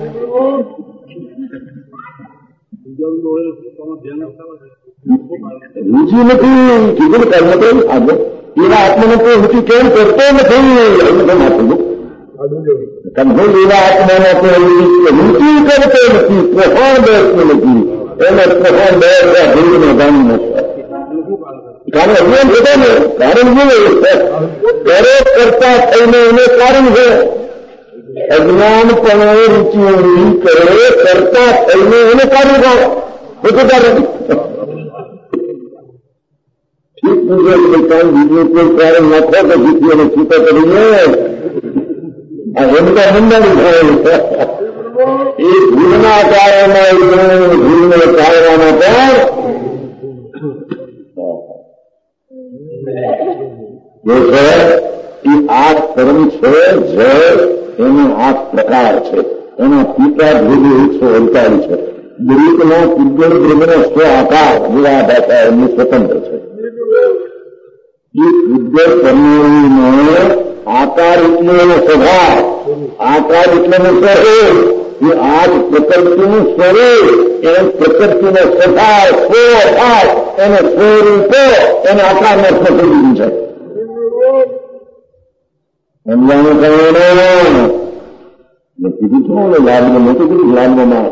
રુચિ નથી કીધું કર્મ તો આગળ એવા આત્માને તો રુચિ કેમ કરતો નથી આપેલું કંભો એવા આત્માને તો રુચિ કરતો નથી પ્રભાવ બેસતો નથી એને પ્રભાવ બે ભૂલને ગામ નથી કારણ અજ્ઞાન થતા ને કારણ શું દરેક કરતા થઈને એને કારણ છે અજ્ઞાનપણે રુચિ ઊંડી કરે કરતા થઈને એને કારણ કરો બધું કારણ ઠીક પૂછે કે કાંઈ બીજું કોઈ કારણ નાખો તો જીતી અને છૂટા કરીને આ એમના મંડાણી થાય એ ભૂલના કારણમાં ભૂલને કારણમાં પણ જે છે એ આઠ કર્મ છે જય એનો આઠ પ્રકાર છે એના પિતા ભેદી એકસો અડતાલીસ છે દરેકનો પુદ્ગલ બ્રહ્મનો સ્વ આકાર જેવા ભાષા એમનું સ્વતંત્ર છે कि उद्योग करने में आकार इतने में स्वभाव, आकार इतने में स्वरूप, ये आज प्रकृति में स्वरूप एवं प्रकृति में स्वभाव स्वभाव एवं स्वरूप एवं आकार में प्रकृति है। समझाने कहना किसी क्यों लाभ में मोटे किसी लाभ में ना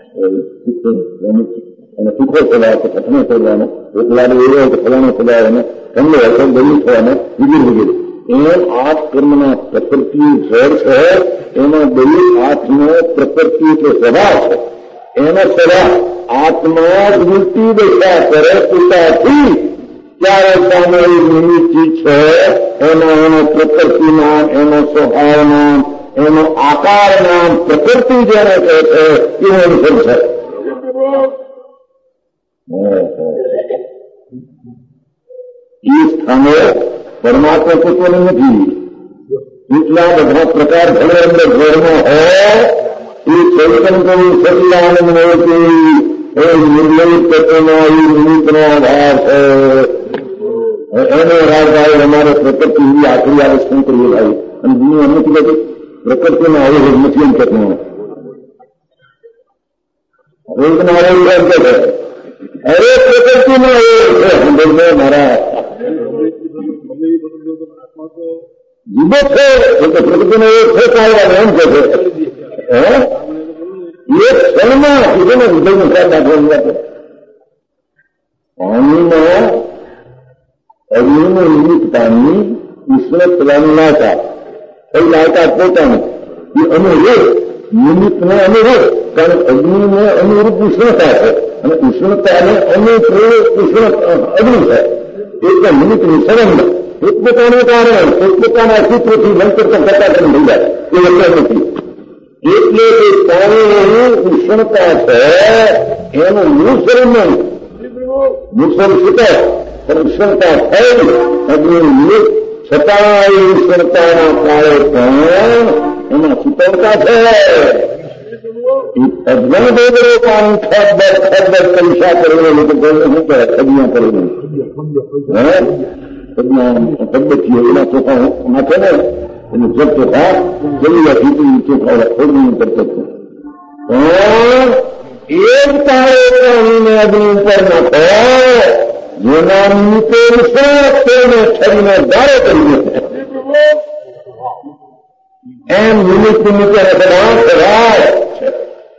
सुखो स्वभाव तो खतने हो जाना, एक लाभ ये है कि फलाना स्वभाव है ना, ठंडे है सब गली थोड़ा विगिर विगिर एवं आठ कर्मना प्रकृति जड़ है एवं बड़ी आत्मा प्रकृति के स्वभाव है एवं स्वभाव आत्मा वृत्ति दशा करे पिता थी क्या ऐसा मेरी निमित चीज है एवं एवं प्रकृति नाम एवं स्वभाव नाम एवं आकार नाम प्रकृति जैसे कहते हैं ये सब है। इस स्थान परमात्मा को तो नहीं थी इतना बड़ा प्रकार भले अंदर धर्म है ये चैतन को सभी आनंद होती निर्मित निमित्त आधार है एने राज भाई हमारे प्रकृति हुई आखिरी आवस्था के लिए भाई हम दुनिया हमने की लगे प्रकृति में आए मुस्लिम कहते हैं एक नारायण कहते हैं अरे प्रकृति में हम बोलते हमारा जीवक है तो प्रकृति में एक है चाहे हम कहते ये क्षण में किसी ने हृदय में क्या बात हो जाते पानी में अग्नि में निमित पानी ईश्वर प्रेरणा का कई लायका पोता में ये अनुरूप निमित्त में अनुरूप कारण अग्नि में अनुरूप ईश्वरता है ईश्वरता में अनुप्रेरित ईश्वर अग्नि है एक का निमित्त में संबंध एक बताने कारण एक बताना चित्र थी मंत्र का पता कर मिल जाए ये लगता नहीं इसलिए पानी ईश्वरता है एवं मूसर में मूसर सुता पर ईश्वरता है अग्नि छताई ईश्वरता कार्य एना सुतरता है अज्ञान दे बड़े पानी खत दर खत दर परीक्षा करेंगे लेकिन बोलने नहीं क्या खदियां करेंगे पद्धति है ना चौथा होना चाहिए जब तो था जल्दी अभी चौथा खोज नहीं कर सकते एक तारे पानी में अग्नि पर न हो ये नाम को में छवि में दारे करिए एम निमित्त निमित्त रखदान राज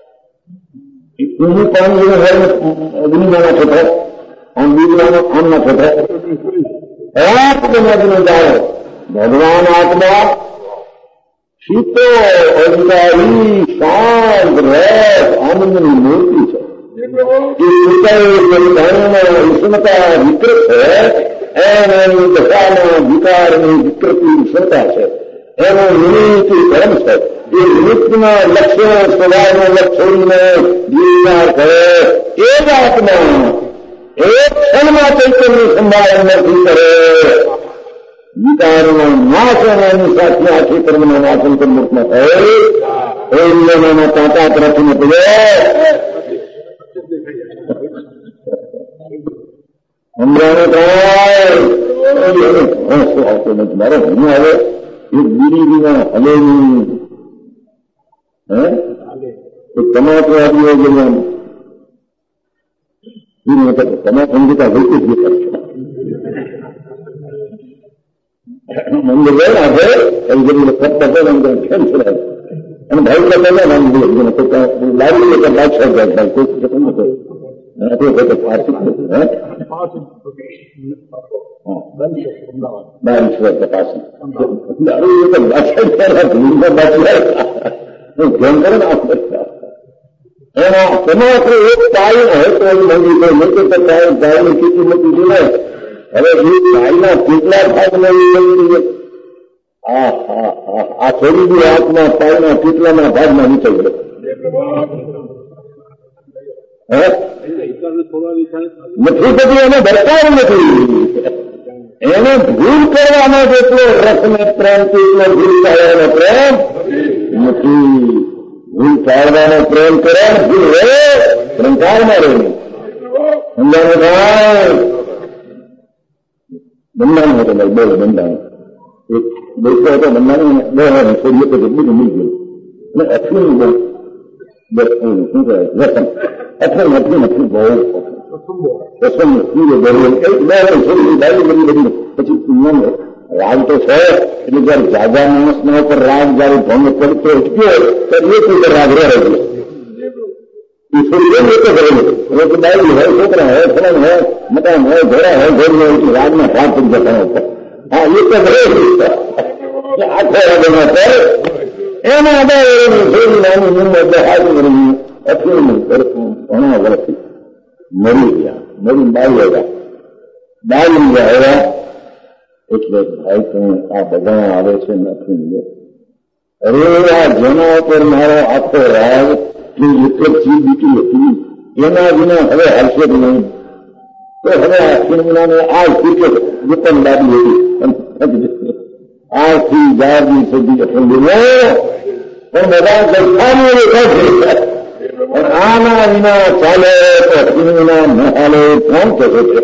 इतनी पानी जो घर में अग्नि जाना छोटा हम बीज लाना हम न छोटा आप में अग्नि जाए भगवान आत्मा शीतो अधिकारी शांत रह आनंद की मूर्ति है विषमता विकृत है एवं दशाना विकार में विकृति विषमता है एवं निमित्त धर्म है ये निमित्त में लक्ष्य स्वभाव में लक्ष्य में जीवना है एक आत्मा एक क्षण में चैतन्य संभाल नहीं करे विकार में नाश होने साथी आखिर कर्म में नाशन कर मुक्त है मैंने ताता तरफ में पड़े हम जाने का तुम्हारा होने आवे एक बीड़ी बिना हले नहीं है तो टमाटर आदि हो गए फिर मतलब टमाटर का बिल्कुल भी करता मंदिर गए आगे जब सब पता मंदिर खेल चला અને ભાઈ કરતા નામ દીધું તો લાવી લેતા બાદશાહ જાય કોઈ ખતમ ન કરે આપણે તો ફારસી હે બાવીસ વર્ષ પાછી લાવી લેતા બાદશાહ કરે ભૂલમાં બાદશાહ હું કેમ કરે ને આપણે એના સમાત્ર એક પાય હોય તો મંદિર કોઈ મોટું તો પાય ગાયની કેટલી મોટી જોડે હવે એ ગાયના કેટલા ભાગમાં મંદિર આ આ થોડી બી આત્મા પાયના કેટલાના ભાગમાં નીચે ગયો નથી થતી એને દરકાર નથી એને ભૂલ કરવાનો જેટલો રસને પ્રેમ એટલો ભૂલ ટાળવાનો પ્રેમ નથી ભૂલ ટાળવાનો પ્રેમ કરે ભૂલ રહે સંસારમાં રહે સમજાનું ભાઈ બંધાણ હતો ભાઈ, બહુ બંધાણ. એક દેશો હતો બંધાણ, બે છોડીએ તો જેટલું મળી ગયું. અને અશ્વિન બહુ શું કહેવાય રતન અશ્વિન અશ્વિન અશ્વિન બહુ રસમ સૂર્ય બહુ બે છોડી બાજુ બધી બધી પછી રાગ તો છે એટલે જયારે જાજા માણસના ઉપર રાગ જયારે ભંગ પડતો અટક્યો તો એ કોઈ રાગ રહે છે. એ થોડી એમ રીતે કરેલું એક બાજુ હોય, છોકરા હોય, ફલન હોય, મકાન હોય, ઘોડા હોય, ઘોડી હોય, રાગના ભાગ પડી જતા ઉપર. હા એ તો રહે આખો રાગમાં કરે એના બે થોડી નાની નિર્ણય બે હાથ કરી અશ્વિન ઘણા વર્ષથી મરી ગયા. મરી બાવી આવ્યા બાવી આવ્યા એટલે ભાઈ તમે આ બધા આવે છે નથી. અરે આ જેના ઉપર મારો આખો રાગ જે એક જ ચીજ બીટી હતી એના વિના હવે હાલશે જ નહીં. તો હવે અશ્વિનાને આ ક્રિકેટ દુકાન દાબી હતી આજથી જાગી સુધી અઠંડી પણ બધા ગરફાની રેખા છે. પણ આના વિના ચાલે તો અશ્વિના ન હાલે કોણ કહે છે?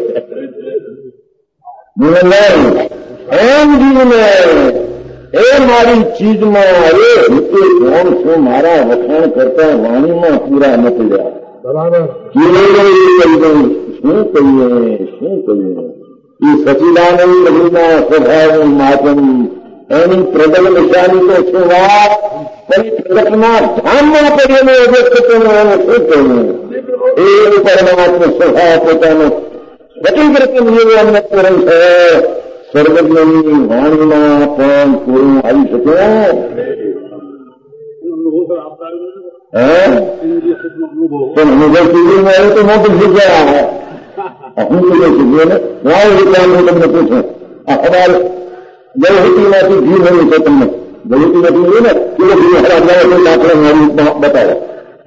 એમ જીવને એ મારી ચીજમાં એ રીતે કોણ છું મારા વખાણ કરતા વાણીમાં પૂરા નથી રહ્યા. શું કહીએ શું કહીએ એ સચિદાનંદ પ્રભુના સ્વભાવનું માધ્યમ એની પ્રબલ નિશાની તો છે વાત, પણ પ્રગટના ધામમાં પડીને અભ્યસ્ત કરવું એને શું કહ્યું? એ પરમાત્મા સ્વભાવ પોતાનો સચિત રીતે જેવો અમને પૂરણ છે. સર્વજ્ઞની વાણીમાં પણ પૂરું આવી શકે. પણ અનુભવ કીધું આવે તો મોટું જગ્યા હું કીધું શીખ્યો ને વાવ એટલે હું તમને પૂછું આ અમારે જયહતીમાંથી ઘી મળ્યું છે તમને જયહતીમાંથી જોયું ને કિલો ઘી આપણે મારી બતાવો.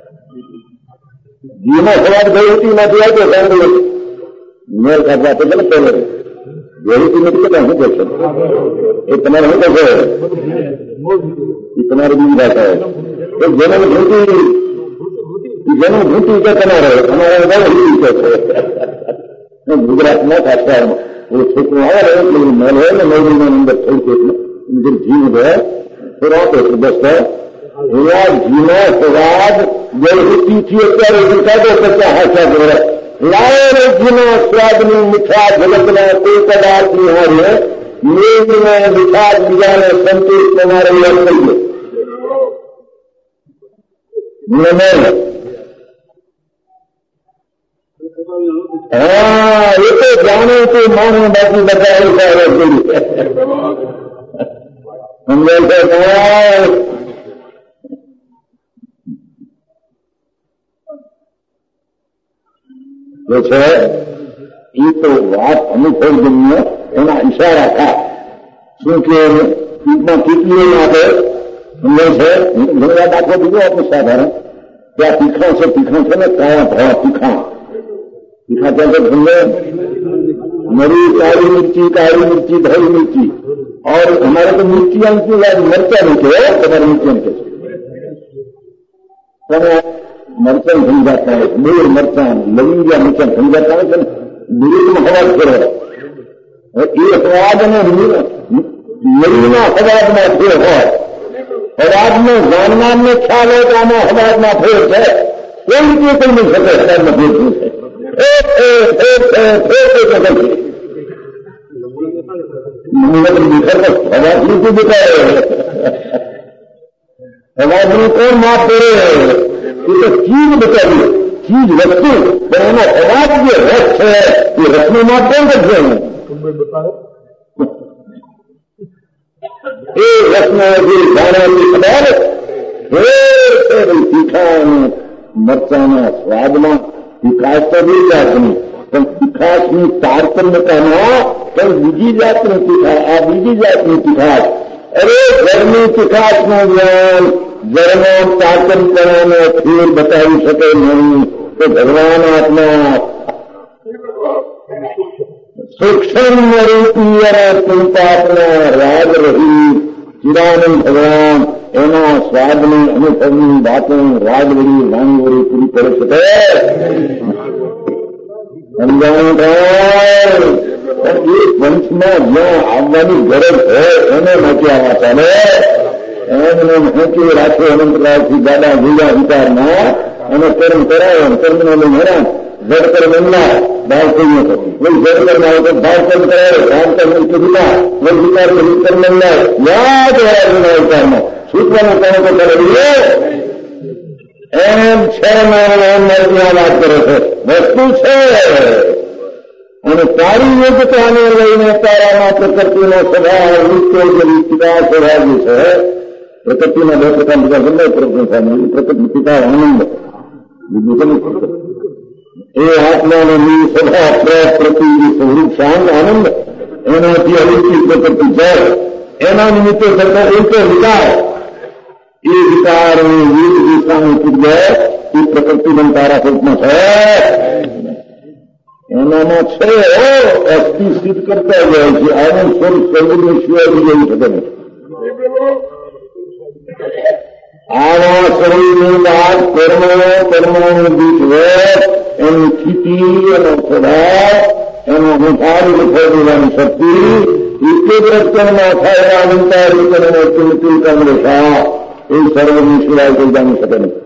ઘીનો સવાદ જયહતીમાંથી આવ્યો સાંભળ્યો મેળ કાઢવા તો ગલત પહેલો જયહતી નથી કેટલા શું કહેશો? એ તમારે શું કહેશો? એ તમારી બીજી ભાષા એ જન્મ ધૂંટી જન્મ ધૂંટી કે તમારે અમારા જયહતી કે છે ગુજરાતમાં કાઠિયાવાડમાં वो छोकरो આવે એટલે મેલ હોય ને મેળવીની અંદર થોડું એટલે ઘી હોય ખોરાક એટલે બસ એવા ઘીનો સ્વાદ જયહતીથી અત્યારે વિકાસો કરતા હાસ્યા કરે લાવે ઘીનો સ્વાદની મીઠા જગતના કોઈ પદાર્થ નિહાળીએ મેઘને મીઠા બીજાને સંતોષ તમારે યાદ કરીએ. હા એ તો જાણે તો માનું બાકી બધા જો છે એ તો વાત અનુભવજન્ય એના ઈશારા થા શું કે પીઠમાં કેટલી આપે સમજે છે. ઘણી દાખલો દીધો આપણે સાધારણ ત્યાં તીખા છે તીખા છે ને કાળા ભાવ તીખા તીખા क्या कहते हैं? मरी काली मिर्ची काली मिर्ची धरी मिर्ची और हमारे तो मिर्ची की मरचा नहीं थे तुम्हारे मिर्ची के मरचा समझाता है मूल मरचा लविंगिया मरचा समझाता है विरुद्ध में हवा फेर ये अपराध ने मरीना अपराध में फेर हो अपराध में जानना में ख्याल है तो आना अपराध में फेर है कोई भी कोई नहीं सकते अपराध में फेर है अवाज नीति दिखाए अवाज में कौन माफ करे ये तो चीज बताइए चीज वस्तु एना अवाज जो रस है ये रस में माफ कौन करते हैं? ये रस में जो गाना की खबर तीखा मरचाना स्वाद में વિકાસ તો બી જાતની પણ વિકાસની તારતમ્યતામાં પણ બીજી જાતની તીખાશ આ બીજી જાતની તીખાશ અરે ઘરની તીખાશનું જ્ઞાન જળનો તારતમ્યતાને ફેર બતાવી શકે નહીં તો ભગવાન આત્મા સૂક્ષ્મ રૂપી અને ચિંતાત્મા રાગ રહી ચિરાનંદ ભગવાન એના સ્વાદની અનુભવની વાતો રાગવરી વાણીવરી પૂરી કરી શકે. સમજાણું થાય પણ એ પંચમાં જ્યાં આવવાની ગરજ હોય એને નાખ્યા ચાલે એમને હેંચી રાખે અનંતરાયથી ગાડા ભૂગા વિચારમાં અને કર્મ કરાવે કર્મને લઈને હેરાન જડકર બનના ભાવ થઈ થતી વही જડકર ના તો ભાવ કર્મ કરાવે ભાવ કર્મ વિચાર વही વિચાર કર્મ બનના યાદ હોય વિચારમાં સૂત્રનું કર્મ તો કરે એમ છે નારાયણ વાત કરે છે વસ્તુ છે અને તારી યોગ્યતાને લઈને તારામાં પ્રકૃતિનો સ્વભાવ વૃત્તો જે વિચાર સ્વભાવ જે છે પ્રકૃતિના બે પ્રકાર બધા બંને પ્રકૃતિ પ્રકૃતિ પિતા આનંદ એ આત્માનો મૂળ સ્વભાવ પ્રકૃતિ સ્વરૂપ શાંત આનંદ એનાથી અવિચિત પ્રકૃતિ જળ એના નિમિત્તે કરતા ઉલટો વિકાર એ વિકાર વિવિધ દિશાનું પૂર્વ એ પ્રકૃતિના તારા સ્વરૂપમાં છે એનામાં છે અસ્થિ સ્થિત કરતા જાય છે આનું સ્વરૂપ સર્વનું સિવાય જઈ શકે નહીં આવા શરીરની વાત કર્મ કર્મોનું બીજ હોય એની સ્થિતિ એનો સ્વભાવ એનો હુંફારી વિફળ દેવાની શક્તિ એક રક્ષણમાં થયેલા અનંતારી કરીને તિલતિલ કર્મરેખા એ સર્વનું સિવાય કોઈ જાણી શકે નહીં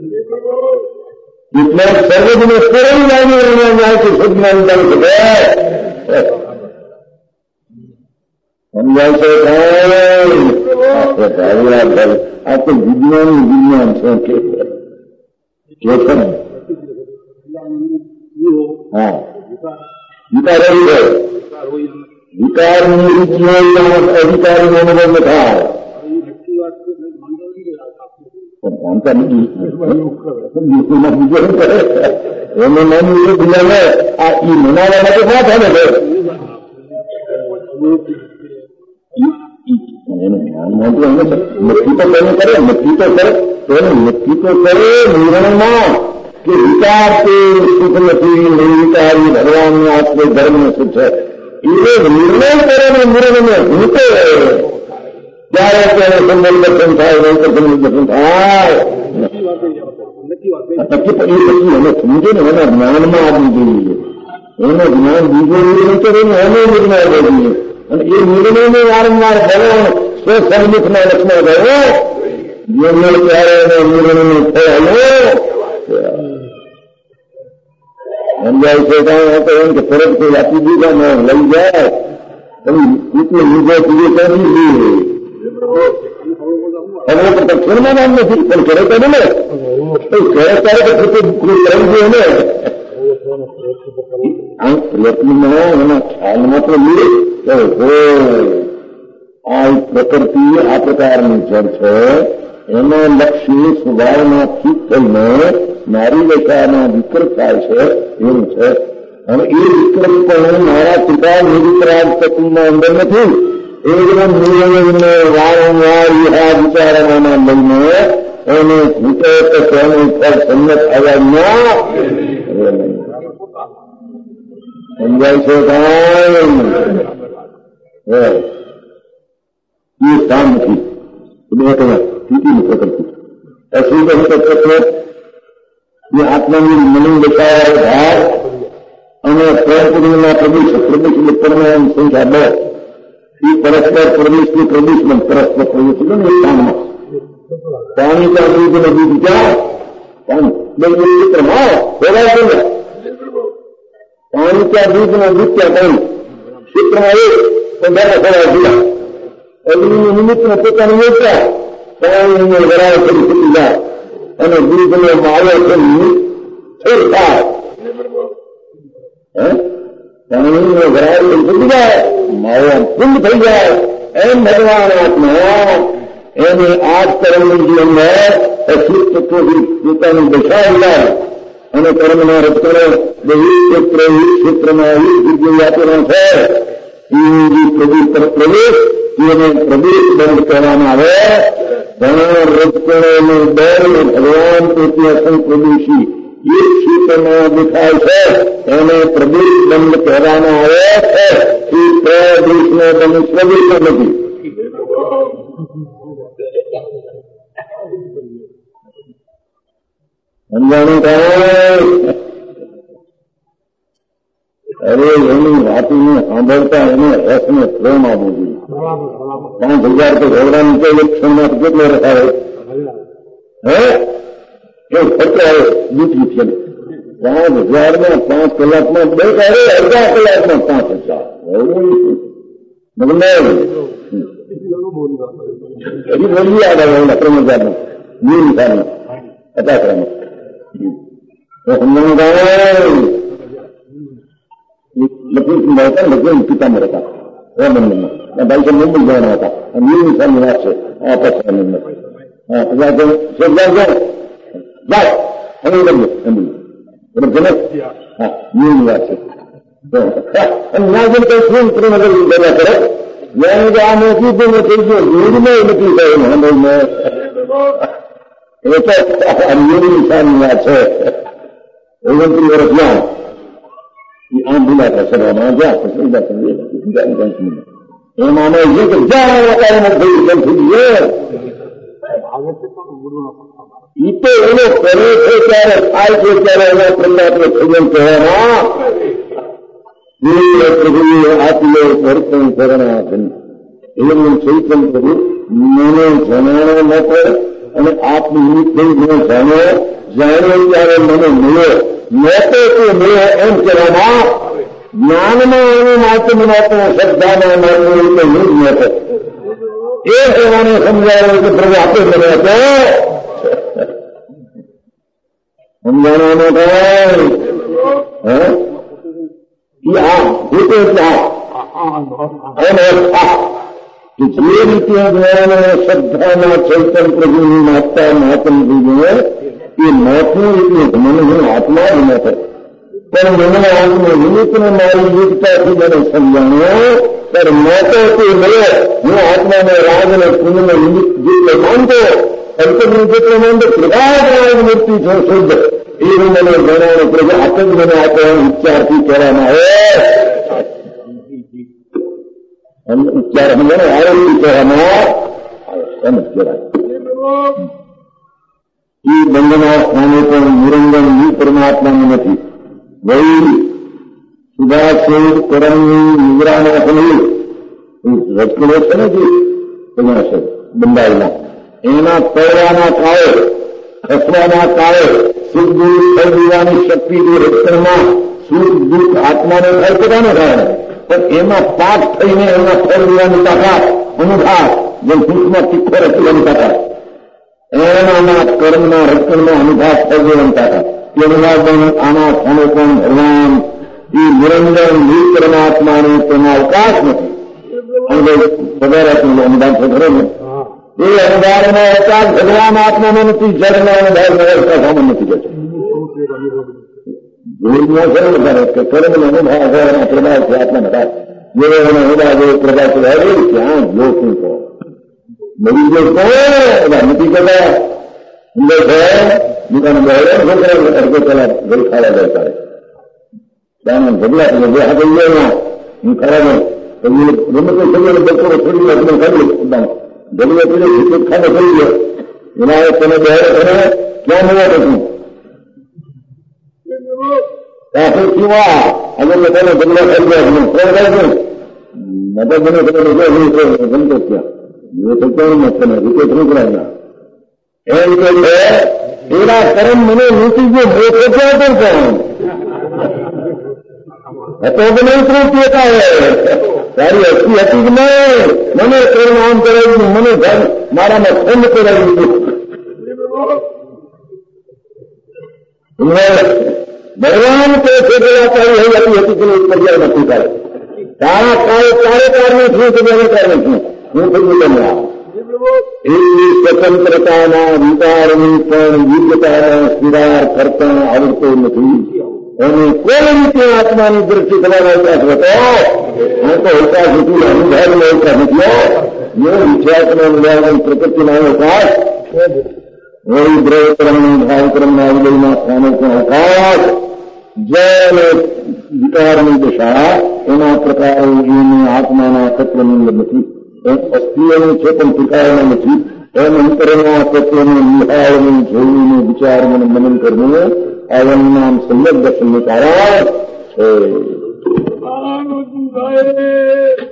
એટલે સર્વજને કોઈ લાવી ન્યાયથી સજ્ઞાન કરી શકે સમજાય છે આ તો વિજ્ઞાન વિજ્ઞાન છે કે છે ને હા વિકાર આવી ગયો વિકારની રૂચિઓ અધિકારીનો અનુભવ ન થાય માનતા નથી બીજો કરે એને માની એ બિલાને આ ઈ મનાવવા માટે ના થાય ને નક્કી તો તેને કરે નક્કી તો કરે તેને નક્કી તો કરે નિર્ણયમાં કે વિચાર તે સુખ નથી નિર્વિચારી ભગવાનનો આત્મ ધર્મ સુખ છે એ નિર્ણય કરે ને નિર્ણયને ભૂતે ત્યારે ત્યારે સંબંધ દર્શન થાય નહીતર સંબંધ દર્શન થાય નક્કી પણ એ પછી એને સમજે ને એના જ્ઞાનમાં આવવું જોઈએ એનો જ્ઞાન બીજો નિર્ણય કરે ને એનો નિર્ણય આવવો જોઈએ અને એ નિર્ણયને વારંવાર ભરણ સ્વસન્મુખના લક્ષમાં ગયો નિર્ણય ત્યારે એને નિર્ણયનો થયેલો સમજાય છે કાંઈ તો એમ કે ફરજ કોઈ આપી દીધા ને લઈ જાય તમે એટલે લીધો બીજે કરી લઈએ હવે તો દક્ષિણમાં નામ નથી પણ કરે તો ને કરે ત્યારે તો કરવું જોઈએ ને આ પ્રયત્નમાં એના ખ્યાલમાં તો મળે આ પ્રકૃતિ આ પ્રકારની જળ છે એના લક્ષ્ય સ્વભાવના ઠીક થઈને નારી દશાના વિકૃત થાય છે એવું છે અને એ વિકૃત પણ મારા પિતા નિર્વિકરાજ તત્વના અંદર નથી એ બધા નિર્ણયને વારંવાર આ વિચારણાના લઈને એને ભૂતે તો તેને પર સંમત આવ્યા સમજાય છે કાંઈ એ સ્થાન નથી બે કલાક સ્થિતિની પ્રકૃતિ અશુદ્ધ તત્વ એ આત્માની મલિન દશાવાળો ભાવ અને પ્રપુરીના પ્રદેશ પ્રદેશ એટલે પરમાણુ સંખ્યા બે એ પરસ્પર પ્રદેશની પ્રદેશમાં પરસ્પર પ્રદેશ એટલે ને એ સ્થાનમાં પાણી ત્યાં દૂધ ને દૂધ ક્યાં પાણી બે ચિત્રમાં બોલાય છે પાણી ત્યાં દૂધ ને દૂધ ત્યાં પાણી ક્ષેત્રમાં એક તો બે ખોરાક જુદા અગ્નિ નિમિત્તને પોતાની યોજના પાણીને વરાળ કરી શકી જાય અને દૂધને માળો કરી ઠેર થાય પાણીને વરાળ કરી શકી જાય માળો કુંડ થઈ જાય એમ ભગવાન આત્મા એને આજ કર્મની અંદર અશુદ્ધ તત્વોથી પોતાની દશા જાય અને કર્મના રચનો વિવિધ ક્ષેત્ર વિવિધ ક્ષેત્રમાં વિવિધ જગ્યાએ આપેલા છે એ પ્રદેશ પ્રવેશ એને પ્રદેશ બંધ કરવામાં આવે ઘણા રચકોને દર ભગવાન પોતે અસંપ્રદેશી એક ક્ષેત્રમાં દેખાય છે એને પ્રદેશ બંધ કહેવામાં આવે છે એ પ્રદેશનો બંધ પ્રદેશ નથી સમજાણું કાંઈ અરે હવે એની વાતને સાંભળતા એને રસને પ્રેમ આપવો જોઈએ. પાંચ હજાર તો ઘોડા નીચે એક ક્ષણમાં કેટલો રખાવે હે એ ખર્ચો આવે બીજી છે. પાંચ હજાર માં પાંચ કલાકમાં બે કરે અડધા કલાકમાં પાંચ હજાર મતલબ હજી બોલી આગળ ત્રણ હજાર નો વીર નિશાની પચાસ સમજાણું લખી હતા લખી પિતામાં હતા એ બંધનમાં ભાઈ સાહેબ મુંબઈ જવાના હતા અને વીર નિશાની વાત છે આ પચાસ હા પચાસ જાય જાય હવે બદલો એમ બરોબર ને હા વીરની વાત છે અને ના જેમ કઈ શું ત્રણ હજાર કર્યા કરે યાની કે આ નથી તો થઈ ગયો વીરમાં નથી થયું હમણાં એટલે વીર નિશાની વાત છે ઓગણત્રીસ વર્ષ જ્યાં એ આમ બોલાતા સભામાં જ્યાં એમાં અમે જે કે જ્યાં વાતાવરણ થયું તેમ થઈ ગયું એ તો એનો કરે છે ત્યારે થાય છે ત્યારે એના પ્રહલાદને ખબર કહેવામાં પ્રભુએ આપીએ વર્તન કરણાધન એનું ચૈતન પ્રભુ મને જણાણો ન પડે અને આપની નિમિત્ત ન જાણો જાણ્યો ત્યારે મને મળ્યો નહોતો તે મળ્યો એમ કહેવામાં જ્ઞાનમાં એનું માત્ર માત્ર શ્રદ્ધામાં માત્ર એટલે હું જ નહોતો એ પ્રમાણે સમજાયો કે પ્રભુ આપે મને હતો સમજાણવાનો થાય હે એ આ જોતો એટલે આ કે જે રીતે જ્ઞાન શ્રદ્ધામાં ચૈતન પ્રભુની માતા મહાત્મ દીને એ મોતનું એટલે મને હું આત્મા જ નતો પણ મને આત્મ નિમિત્તને મારી યુક્તાથી મને સમજાણ્યો ત્યારે મોતો તે મળ્યો હું આત્માને રાજને પુણ્યને નિમિત્ત જેટલો માનતો અંતરની જેટલો માનતો પ્રભાવ મૂર્તિ છો શુદ્ધ એવું મને જણાવ્યું પ્રભુ આપ જ મને આપવાનો ઉચ્ચારથી કહેવામાં આવે ઉચ્ચાર મને આરોગ્ય કહેવામાં એમ જ કહેવાય. એ બંધના સ્થાને પણ નિરંજન ની પરમાત્માનું નથી વહી સુભાષ કરમની નિદ્રાના થયું રચકડો છે ને જે છે બંધાયેલા એના તળવાના કાળે ખસવાના કાળે સુખ દુઃખ થઈ દેવાની શક્તિ રક્ષણમાં સુખ દુઃખ આત્માને થાય પોતાને કારણે પણ એમાં પાક થઈને એના ફળ દેવાની તાકાત અનુભાવ જે સુખમાં તીખો રચવાની તાકાત એનામાં કર્મના રક્ષણમાં અનુભાવ થઈ દેવાની તાકાત એ અનુભાવ આના સ્થાને પણ ભગવાન એ નિરંજન નિજ પરમાત્માને તેના અવકાશ નથી અને વધારે અનુભાવ છે ખરો ને એ અનુભાવનો અવકાશ ભગવાન આત્માનો નથી જળના અનુભાવ વ્યવસ્થા સામાન નથી જતો જોડમાં છે વધારે કે કર્મનો અનુભાવ ભગવાનના પ્રભાવ છે આત્માના ભાવ જેવો એનો અનુભાવ જેવો પ્રભાવ છે ક્યાં જો શું કહો મરી ગયો કોણ નથી કરતા અંદર છે દુકાન બહેરો છોકરા અડધો કલાક ઘર ખાવા જાય તારે ત્યાં ઝઘડા તમે જે હાથે ગયો હું ખરાબ ગમે તે છોકરો બપોરે થોડી વાર તમે ખાઈ લો જગલો પેલો વિકૃત ખાતો થઈ ગયો એના તમે બહેરો તમે ક્યાં મળ્યા પછી ત્યાં કેવા અગર પોતાનો જગલો ખાઈ ગયા ત્રણ થાય છે મદદ મને તમે ગમતો ક્યાં એ તો કેવું મત ને વિકેટ નીકળ્યા એમ કે છે એના કર્મ મને લૂટી ગયો મોટો ક્યાં પણ કોણ હતો કે નહીં તૃપ્તિ હતા તારી અસ્તી હતી જ નહીં મને કર્મ આમ કરાવી દીધું મને ધન મારામાં ખંડ કરાવી દીધું ભગવાન કે છે કે તારી હઈ હતી હતી કે પર્યાય નથી કરે તારા કાળે તારે કારણે શું કે મને કારણે શું હું થયું તમને આવું એવી સ્વતંત્રતાના વિચારની પણ યુદ્ધતાના સ્વીકાર કરતા આવડતો નથી અને કોઈ રીતે આત્માની દ્રષ્ટિ તમારો અવકાશ હતો આ તો અવકાશ નથી અનુભવનો અવકાશ નથી એ વિશ્વાસનો અનુભવ પ્રકૃતિનો અવકાશ વળી દ્રવ્યક્રમના ભાવક્રમના વિલયના સ્થાનો પણ અવકાશ જય અને વિકારની દશા એના પ્રકારે એની આત્માના તત્વની નથી એમ અસ્થિઓનું છે પણ ટીકાયેલા નથી એમ અંતરના તત્વનું નિહાળનું જોવું વિચારનું મનન કરવું આ નામ સમ્યક દર્શનનું કારણ છે आनंद